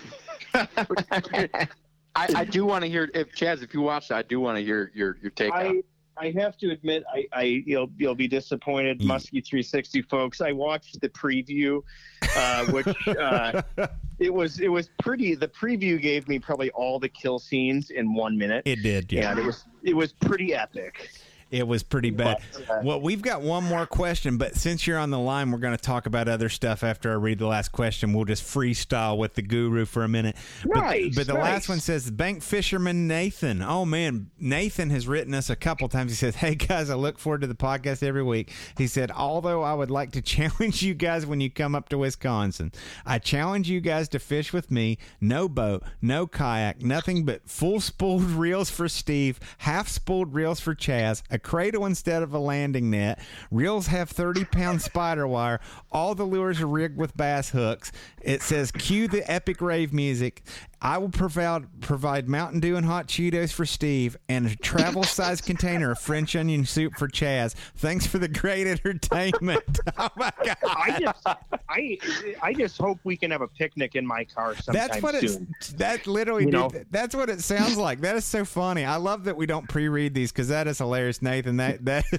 I do want to hear, Chaz, if you watched it, I do want to hear your take on it. I have to admit, you'll be disappointed, Muskie 360 folks. I watched the preview, which it was pretty. The preview gave me probably all the kill scenes in 1 minute. It did, yeah. And it was pretty epic. It was pretty bad. Well, we've got one more question, but since you're on the line, we're going to talk about other stuff after I read the last question. We'll just freestyle with the Guru for a minute. But the last one says, bank fisherman Nathan. Oh, man. Nathan has written us a couple times. He says, hey, guys, I look forward to the podcast every week. He said, although I would like to challenge you guys when you come up to Wisconsin, I challenge you guys to fish with me. No boat, no kayak, nothing but full spooled reels for Steve, half spooled reels for Chaz, a cradle instead of a landing net. Reels have 30-pound spider wire. All the lures are rigged with bass hooks. It says, cue the epic rave music. I will provide Mountain Dew and hot Cheetos for Steve and a travel-sized container of French onion soup for Chaz. Thanks for the great entertainment. Oh, my God. I just hope we can have a picnic in my car sometime soon. That's what it sounds like. That is so funny. I love that we don't pre-read these because that is hilarious, Nathan. That's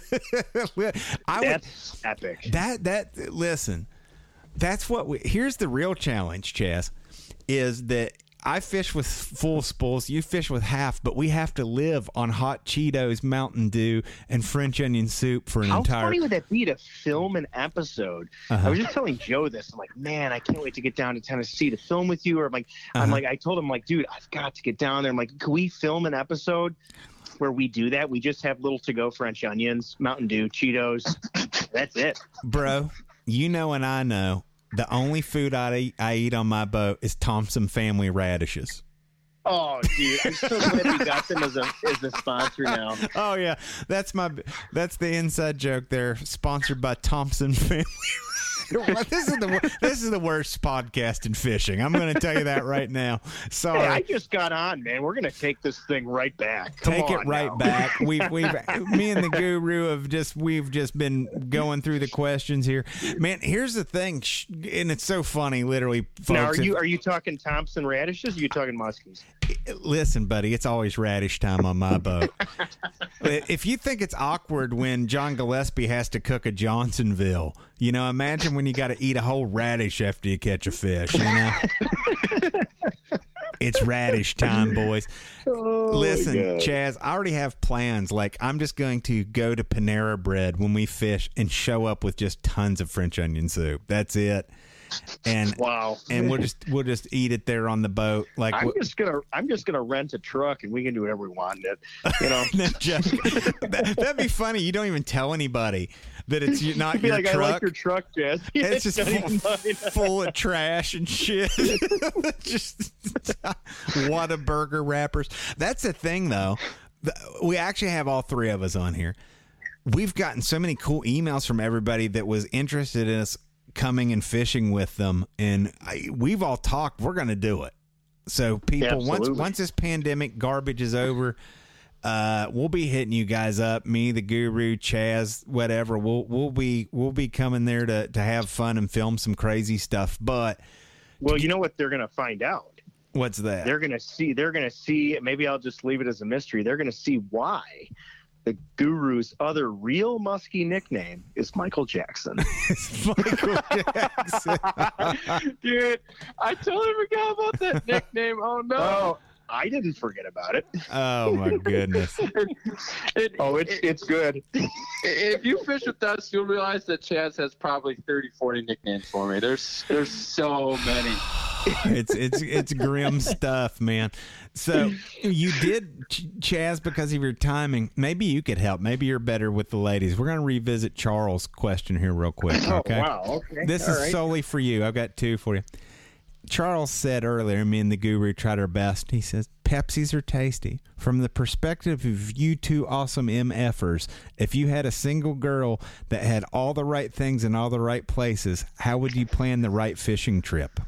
epic. Listen, that's what here's the real challenge, Chaz, is that I fish with full spools. You fish with half, but we have to live on hot Cheetos, Mountain Dew, and French onion soup for an entire. How funny would that be to film an episode? I was just telling Joe this. I'm like, man, I can't wait to get down to Tennessee to film with you. Or I told him, like, dude, I've got to get down there. I'm like, can we film an episode where we do that? We just have little to-go French onions, Mountain Dew, Cheetos. That's it. Bro, you know and I know. The only food I eat on my boat is Thompson Family radishes. Oh, dude, I'm so glad we got them as a sponsor now. Oh yeah, that's the inside joke there. Sponsored by Thompson Family. This is the worst podcast in fishing. I'm going to tell you that right now. Sorry. Hey, I just got on, man. We're going to take this thing right back. Take it right back. Me and the Guru we've just been going through the questions here. Man, here's the thing, and it's so funny, literally, folks. Now, are you talking Thompson radishes or are you talking muskies? Listen, buddy, it's always radish time on my boat. If you think it's awkward when John Gillespie has to cook a Johnsonville, imagine when you got to eat a whole radish after you catch a fish, It's radish time, boys. Listen, Chaz, I already have plans. Like, I'm just going to go to Panera Bread when we fish and show up with just tons of French onion soup. That's it. And wow. And we'll just eat it there on the boat. Like, I'm just gonna rent a truck and we can do whatever we want. That'd be funny. You don't even tell anybody that it's not your like, truck. I like your truck, Jess. It's just full of trash and shit. Just Whataburger wrappers. That's the thing, though. We actually have all three of us on here. We've gotten so many cool emails from everybody that was interested in us coming and fishing with them, and we've all talked. We're going to do it. So people, once this pandemic garbage is over, we'll be hitting you guys up. Me, the Guru, Chaz, whatever. We'll be coming there to have fun and film some crazy stuff. But you know what they're going to find out? What's that? They're going to see. Maybe I'll just leave it as a mystery. They're going to see why the Guru's other real muskie nickname is Michael Jackson. Michael Jackson. Dude, I totally forgot about that nickname. Oh, no. Oh, I didn't forget about it. Oh, my goodness. It's good. If you fish with us, you'll realize that Chaz has probably 30, 40 nicknames for me. There's so many. It's grim stuff, man. So you did, Chaz, because of your timing. Maybe you could help. Maybe you're better with the ladies. We're going to revisit Charles' question here real quick. Okay. Oh, wow. Okay. This is solely for you. I've got two for you. Charles said earlier, me and the Guru tried our best. He says, Pepsis are tasty. From the perspective of you two awesome MFers, if you had a single girl that had all the right things in all the right places, how would you plan the right fishing trip?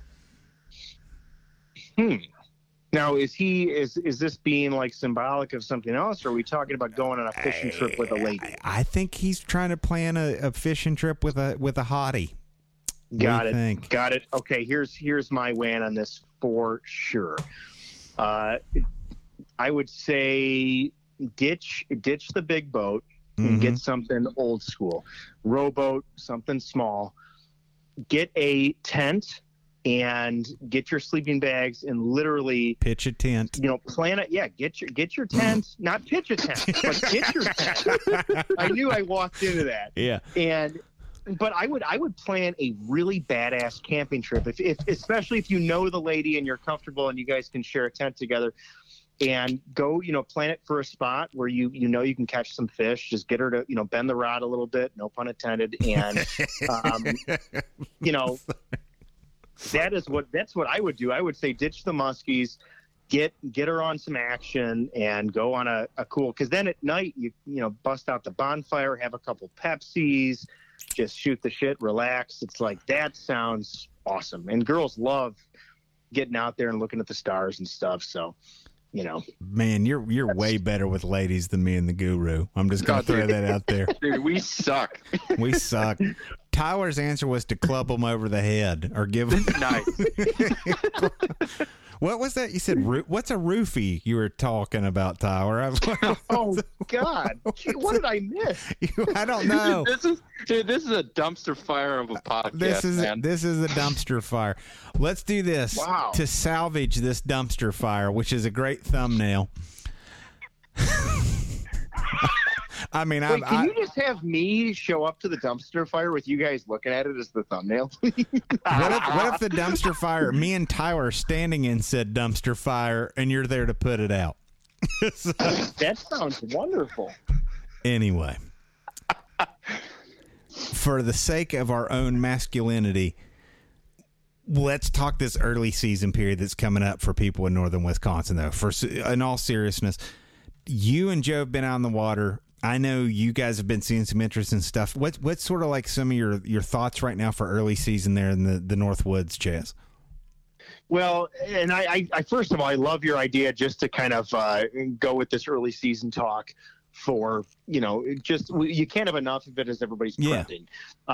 Now, is this being like symbolic of something else, or are we talking about going on a fishing trip with a lady? I think he's trying to plan a fishing trip with a hottie. Got it. Okay, here's my win on this for sure. I would say ditch the big boat and get something old school. Rowboat, something small. Get a tent and get your sleeping bags and literally pitch a tent. Plan it. Yeah, get your tent. Not pitch a tent, but get your tent. I knew I walked into that. Yeah. But I would plan a really badass camping trip, if especially if you know the lady and you're comfortable and you guys can share a tent together, and go plan it for a spot where you can catch some fish. Just get her to bend the rod a little bit, no pun intended, and that's what I would do. I would say ditch the muskies, get her on some action, and go on a cool. Because then at night you bust out the bonfire, have a couple Pepsis. Just shoot the shit, relax. It's like, that sounds awesome. And girls love getting out there and looking at the stars and stuff. So, Man, you're way better with ladies than me and the Guru. I'm just going to throw that out there. Dude, we suck. We suck. Tyler's answer was to club them over the head or give them. Nice. What was that? You said, what's a roofie you were talking about, Tyler? Oh, God. Gee, what did I miss? I don't know. This is a dumpster fire of a podcast, This is a dumpster fire. Let's do this to salvage this dumpster fire, which is a great thumbnail. I mean, wait, can you just have me show up to the dumpster fire with you guys looking at it as the thumbnail? What if the dumpster fire, me and Tyler are standing in said dumpster fire, and you're there to put it out? That sounds wonderful. Anyway, for the sake of our own masculinity, let's talk this early season period that's coming up for people in northern Wisconsin, though. In all seriousness, you and Joe have been out on the water. I know you guys have been seeing some interest in stuff. What's sort of like some of your thoughts right now for early season there in the North Woods, Chaz? Well, and I first of all, I love your idea just to kind of go with this early season talk for, you can't have enough of it as everybody's prepping.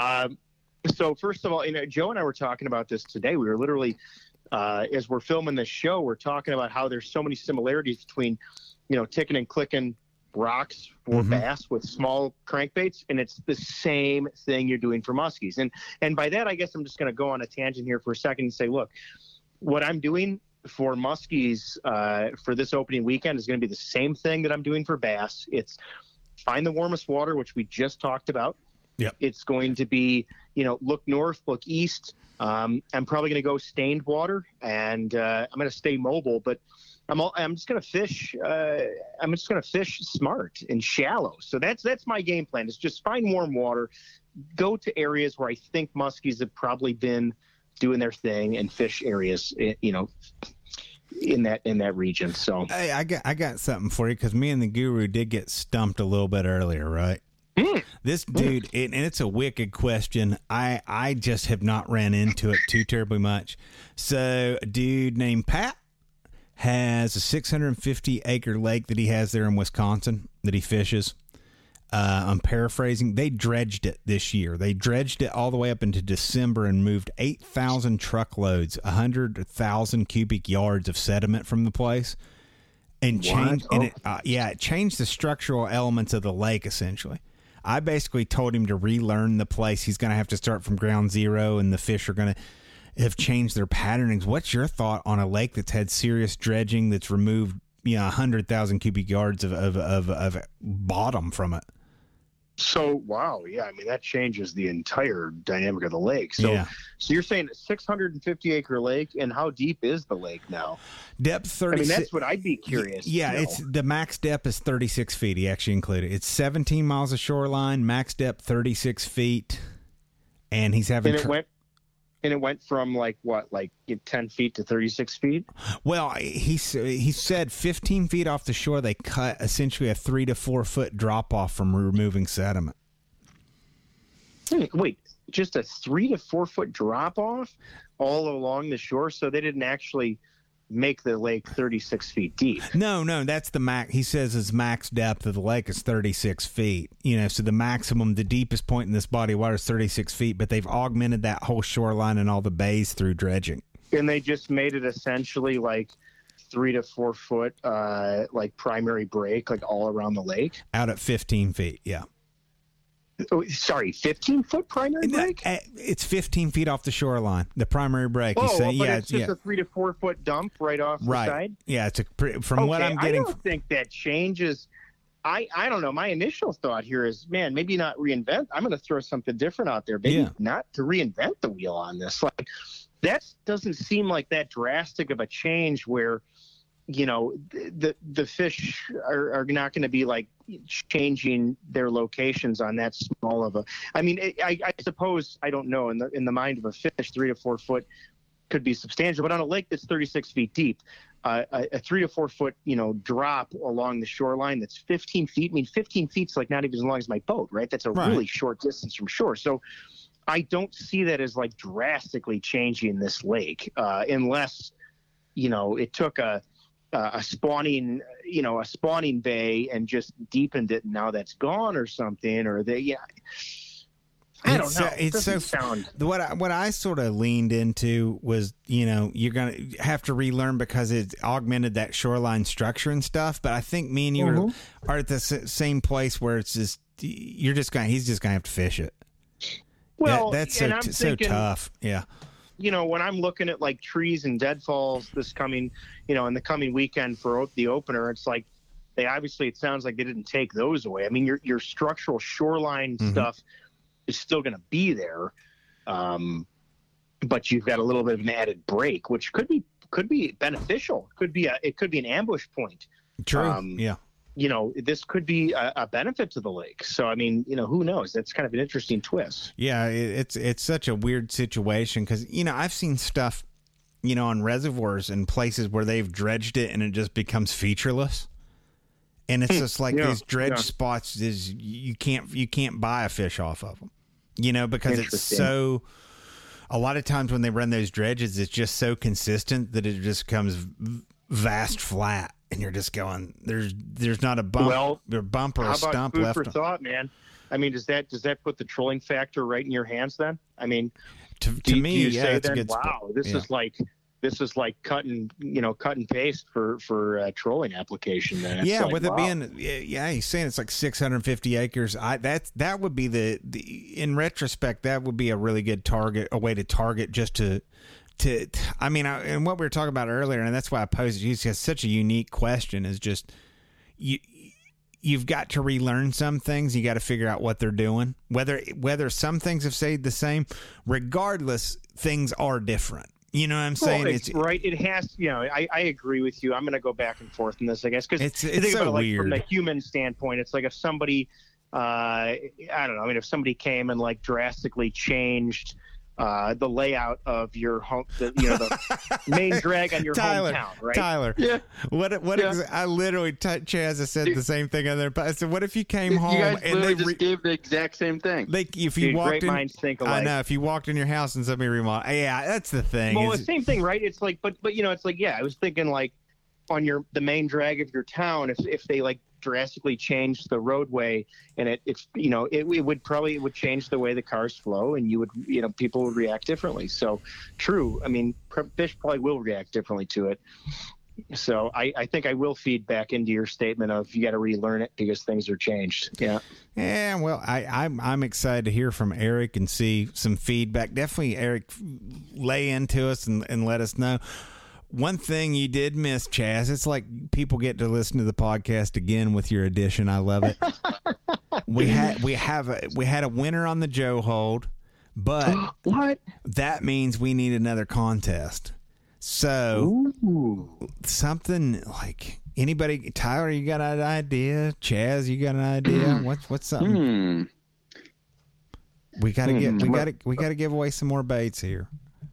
So first of all, Joe and I were talking about this today. We were literally, as we're filming this show, we're talking about how there's so many similarities between, ticking and clicking rocks for bass with small crankbaits, and it's the same thing you're doing for muskies. And by that, I guess I'm just going to go on a tangent here for a second and say, look, what I'm doing for muskies for this opening weekend is going to be the same thing that I'm doing for bass. It's find the warmest water, which we just talked about. Yep. It's going to be, look north, look east. I'm probably going to go stained water, and I'm going to stay mobile, but I'm just going to fish. I'm just going to fish smart and shallow. So that's my game plan. Is just find warm water, go to areas where I think muskies have probably been doing their thing, and fish areas, in that region. So hey, I got something for you, because me and the Guru did get stumped a little bit earlier, right? This dude, and it's a wicked question. I just have not ran into it too terribly much. So a dude named Pat has a 650-acre lake that he has there in Wisconsin that he fishes. I'm paraphrasing. They dredged it this year. They dredged it all the way up into December and moved 8,000 truckloads, 100,000 cubic yards of sediment from the place, and changed. And it changed the structural elements of the lake essentially. I basically told him to relearn the place. He's going to have to start from ground zero, and the fish are going to have changed their patternings. What's your thought on a lake that's had serious dredging, that's removed 100,000 cubic yards of bottom from it? So, wow. Yeah. I mean, that changes the entire dynamic of the lake. So, So you're saying a 650-acre lake, and how deep is the lake now? Depth 36. I mean, that's what I'd be curious. Yeah. It's the max depth is 36 feet. He actually included. It's 17 miles of shoreline, max depth 36 feet. And he's having. And it went from like 10 feet to 36 feet? Well, he said 15 feet off the shore, they cut essentially a 3 to 4 foot drop off from removing sediment. Wait, just a 3 to 4 foot drop off all along the shore? So they didn't actually make the lake 36 feet deep? No, that's the max. He says his max depth of the lake is 36 feet. So the maximum, the deepest point in this body of water is 36 feet, but they've augmented that whole shoreline and all the bays through dredging. And they just made it essentially like 3 to 4 foot, like primary break, like all around the lake? Out at 15 feet, yeah. Oh, sorry, 15-foot primary break? It's 15 feet off the shoreline, the primary break. It's just a 3 to 4 foot dump right off the side? Yeah, what I'm getting. I don't think that changes. I don't know. My initial thought here is, man, maybe not reinvent. I'm going to throw something different out there. Maybe not to reinvent the wheel on this. Like, that doesn't seem like that drastic of a change where, the fish are not going to be like changing their locations on that small of a. I mean, I suppose, I don't know, in the mind of a fish, 3 to 4 foot could be substantial, but on a lake that's 36 feet deep, a 3 to 4 foot drop along the shoreline that's 15 feet. I mean, 15 feet's like not even as long as my boat, right? That's a really short distance from shore. So I don't see that as like drastically changing this lake, unless it took a spawning bay and just deepened it, and now that's gone or something, or I don't know. It's so sound. What I sort of leaned into was, you're gonna have to relearn because it's augmented that shoreline structure and stuff. But I think me and you are at the same place where it's just he's just gonna have to fish it. Well, that's so tough. Yeah. When I'm looking at like trees and deadfalls this coming, in the coming weekend for the opener, it's like it sounds like they didn't take those away. I mean, your structural shoreline stuff is still going to be there, but you've got a little bit of an added break, which could be beneficial. It could be an ambush point. True. Yeah. This could be a benefit to the lake. So, I mean, who knows? That's kind of an interesting twist. Yeah, it's such a weird situation because, I've seen stuff, on reservoirs and places where they've dredged it and it just becomes featureless. And it's just like these dredge spots is you can't buy a fish off of them, because it's so. A lot of times when they run those dredges, it's just so consistent that it just becomes vast flat, and you're just going. There's not a bump, bump or a stump food left. For thought, man. I mean, does that put the trolling factor right in your hands? Then, I mean, to me, yeah, it's a good. Wow, this is like cut and paste for trolling application. Then yeah, like, with it being he's saying it's like 650 acres. That would be the in retrospect that would be a really good a way to target just to. I mean, and what we were talking about earlier, and that's why I posed it. It's such a unique question. Is just you've got to relearn some things. You got to figure out what they're doing. Whether some things have stayed the same, regardless, things are different. You know what I'm saying? Well, it's right. It has. I agree with you. I'm going to go back and forth in this, I guess, because it's so weird from the human standpoint. It's like if somebody, I don't know. I mean, if somebody came and like drastically changed the layout of your home, the main drag on your hometown, right? Tyler, yeah. I literally, Chaz has said the same thing on there. But I said, what if you came home you guys and they just gave the exact same thing? If you walked great in, minds think alike. I know. If you walked in your house and somebody remodeled, yeah, that's the thing. Well, the same thing, right? It's like, but it's like, I was thinking like on the main drag of your town, if they like drastically change the roadway and it would change the way the cars flow and people would react differently. So true. I mean, fish probably will react differently to it. So I think I will feed back into your statement of you got to relearn it because things are changed. Yeah. Yeah. Well, I'm excited to hear from Eric and see some feedback. Definitely, Eric, lay into us and let us know. One thing you did miss, Chaz, it's like people get to listen to the podcast again with your addition. I love it. we had a winner on the Joe Hold, but what? That means we need another contest. So something like anybody, Tyler, you got an idea? Chaz, you got an idea? What's something? We gotta give away some more baits here.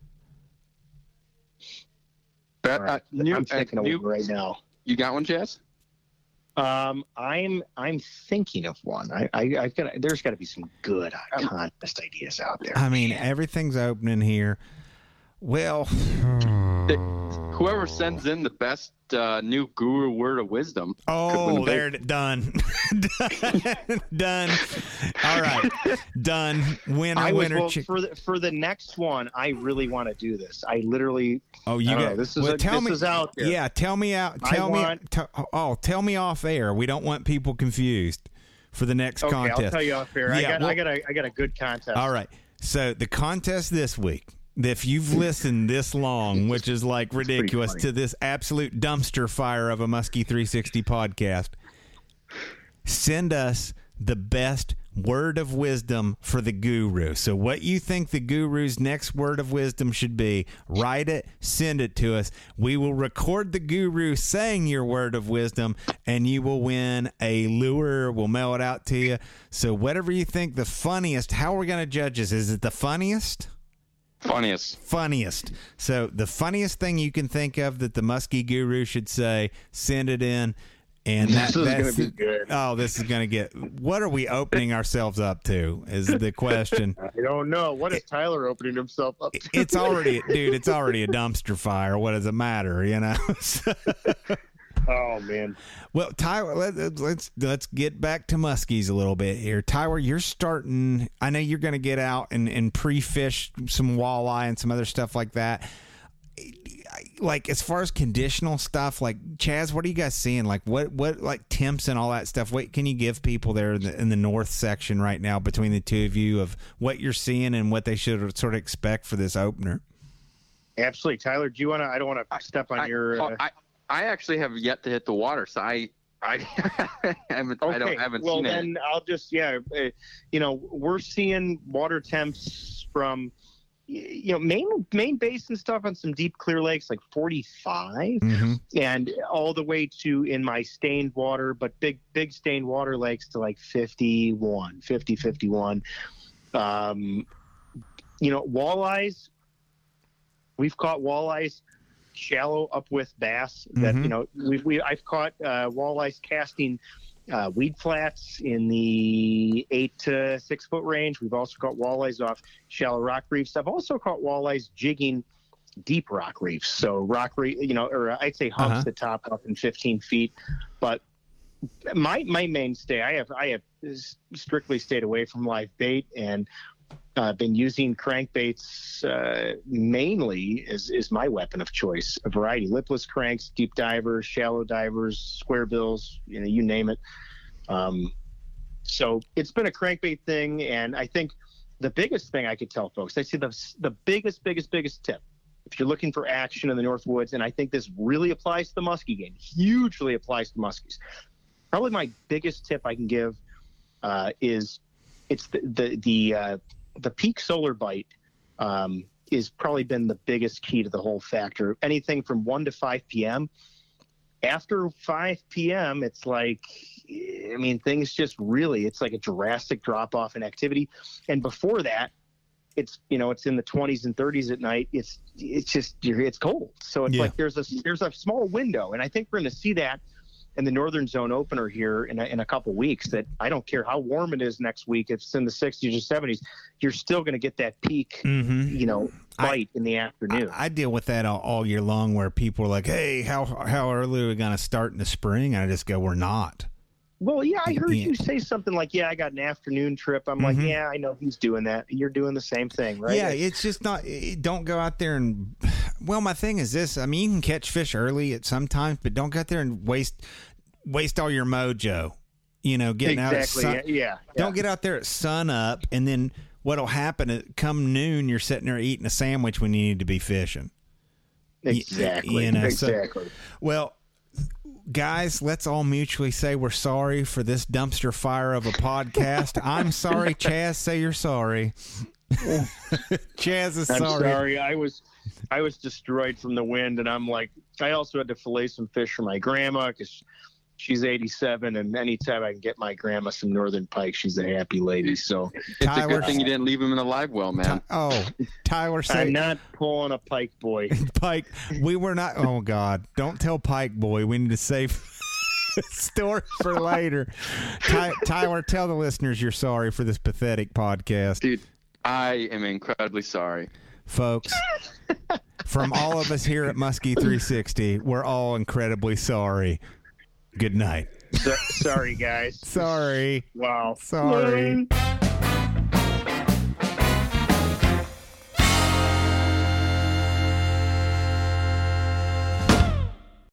I'm thinking of one right now. You got one, Jess? I'm thinking of one. There's got to be some good contest ideas out there. I mean, everything's opening here. Well, whoever sends in the best new guru word of wisdom. Oh, they're done. Done. All right, done. Winner. For the next one, I really want to do this. I literally. Oh, you got this. This is out there. Yeah, tell me out. Tell me off air. We don't want people confused for the next contest. I'll tell you off air. Yeah, I got a good contest. All right. So the contest this week. If you've listened this long, which is like ridiculous, to this absolute dumpster fire of a Muskie 360 podcast, send us the best word of wisdom for the guru. So what you think the guru's next word of wisdom should be, write it, send it to us. We will record the guru saying your word of wisdom, and you will win a lure. We'll mail it out to you. So whatever you think the funniest, how are we going to judge this? Is it the funniest? Funniest. So the funniest thing you can think of that the Muskie Guru should say, send it in. And that's going to be good. Oh, this is going to get. What are we opening ourselves up to? Is the question. I don't know. What is Tyler opening himself up to? It's already a dumpster fire. What does it matter? Oh man. Well, Tyler, let's get back to muskies a little bit here. Tyler, you're starting. I know you're going to get out and pre-fish some walleye and some other stuff like that. Like as far as conditional stuff, like Chaz, what are you guys seeing? Like what like temps and all that stuff? What can you give people there in the north section right now between the two of you of what you're seeing and what they should sort of expect for this opener? Absolutely, Tyler. Do you want to? I don't want to step on your. I actually have yet to hit the water, so I haven't. Okay. I haven't well, seen it. Well, then I'll just we're seeing water temps from. Main basin stuff on some deep clear lakes like 45 and all the way to in my stained water, but big stained water lakes to like 50, 51. Walleyes, we've caught walleyes shallow up with bass that, I've caught walleyes casting weed flats in the 8 to 6 foot range. We've also caught walleyes off shallow rock reefs. I've also caught walleyes jigging deep rock reefs. So rock reef, or I'd say humps that top up in 15 feet. But my mainstay, I have strictly stayed away from live bait and been using crankbaits mainly is my weapon of choice. A variety, lipless cranks, deep divers, shallow divers, square bills, you name it. So it's been a crankbait thing, and I think the biggest thing I could tell folks, I see the biggest tip, if you're looking for action in the North Woods, and I think this really applies to the muskie game, hugely applies to muskies. Probably my biggest tip I can give is it's the peak solar bite is probably been the biggest key to the whole factor. Anything from 1 to 5 p.m. After 5 p.m., it's like, things just really, it's like a drastic drop off in activity. And before that, it's in the 20s and 30s at night. It's cold. So it's like there's a small window. And I think we're going to see that in the Northern Zone opener here in a couple weeks, that I don't care how warm it is next week, if it's in the 60s or 70s, you're still going to get that peak, bite in the afternoon. I deal with that all year long, where people are like, hey, how early are we going to start in the spring? And I just go, we're not. Well, yeah, I heard you say something like, yeah, I got an afternoon trip. I'm like, yeah, I know he's doing that. You're doing the same thing, right? Yeah, it's just not, don't go out there and, well, my thing is this. You can catch fish early at some times, but don't go out there and waste all your mojo, getting out at sun. Yeah. Don't get out there at sun up, and then what'll happen, come noon, you're sitting there eating a sandwich when you need to be fishing. Exactly. Exactly. So, well, guys, let's all mutually say we're sorry for this dumpster fire of a podcast. I'm sorry, Chaz. Say you're sorry. Chaz is sorry. I'm sorry. I was destroyed from the wind, and I'm like, I also had to fillet some fish for my grandma because she's 87, and anytime I can get my grandma some northern pike, she's a happy lady. So it's a good thing you didn't leave him in the live well, man. Tyler said, I'm not pulling a pike boy. Pike, we were not. Oh God, don't tell Pike boy. We need to save story for later. Tyler, tell the listeners you're sorry for this pathetic podcast. Dude, I am incredibly sorry. Folks, from all of us here at Muskie 360, we're all incredibly sorry. Good night. Sorry, guys. Sorry. Wow. Sorry.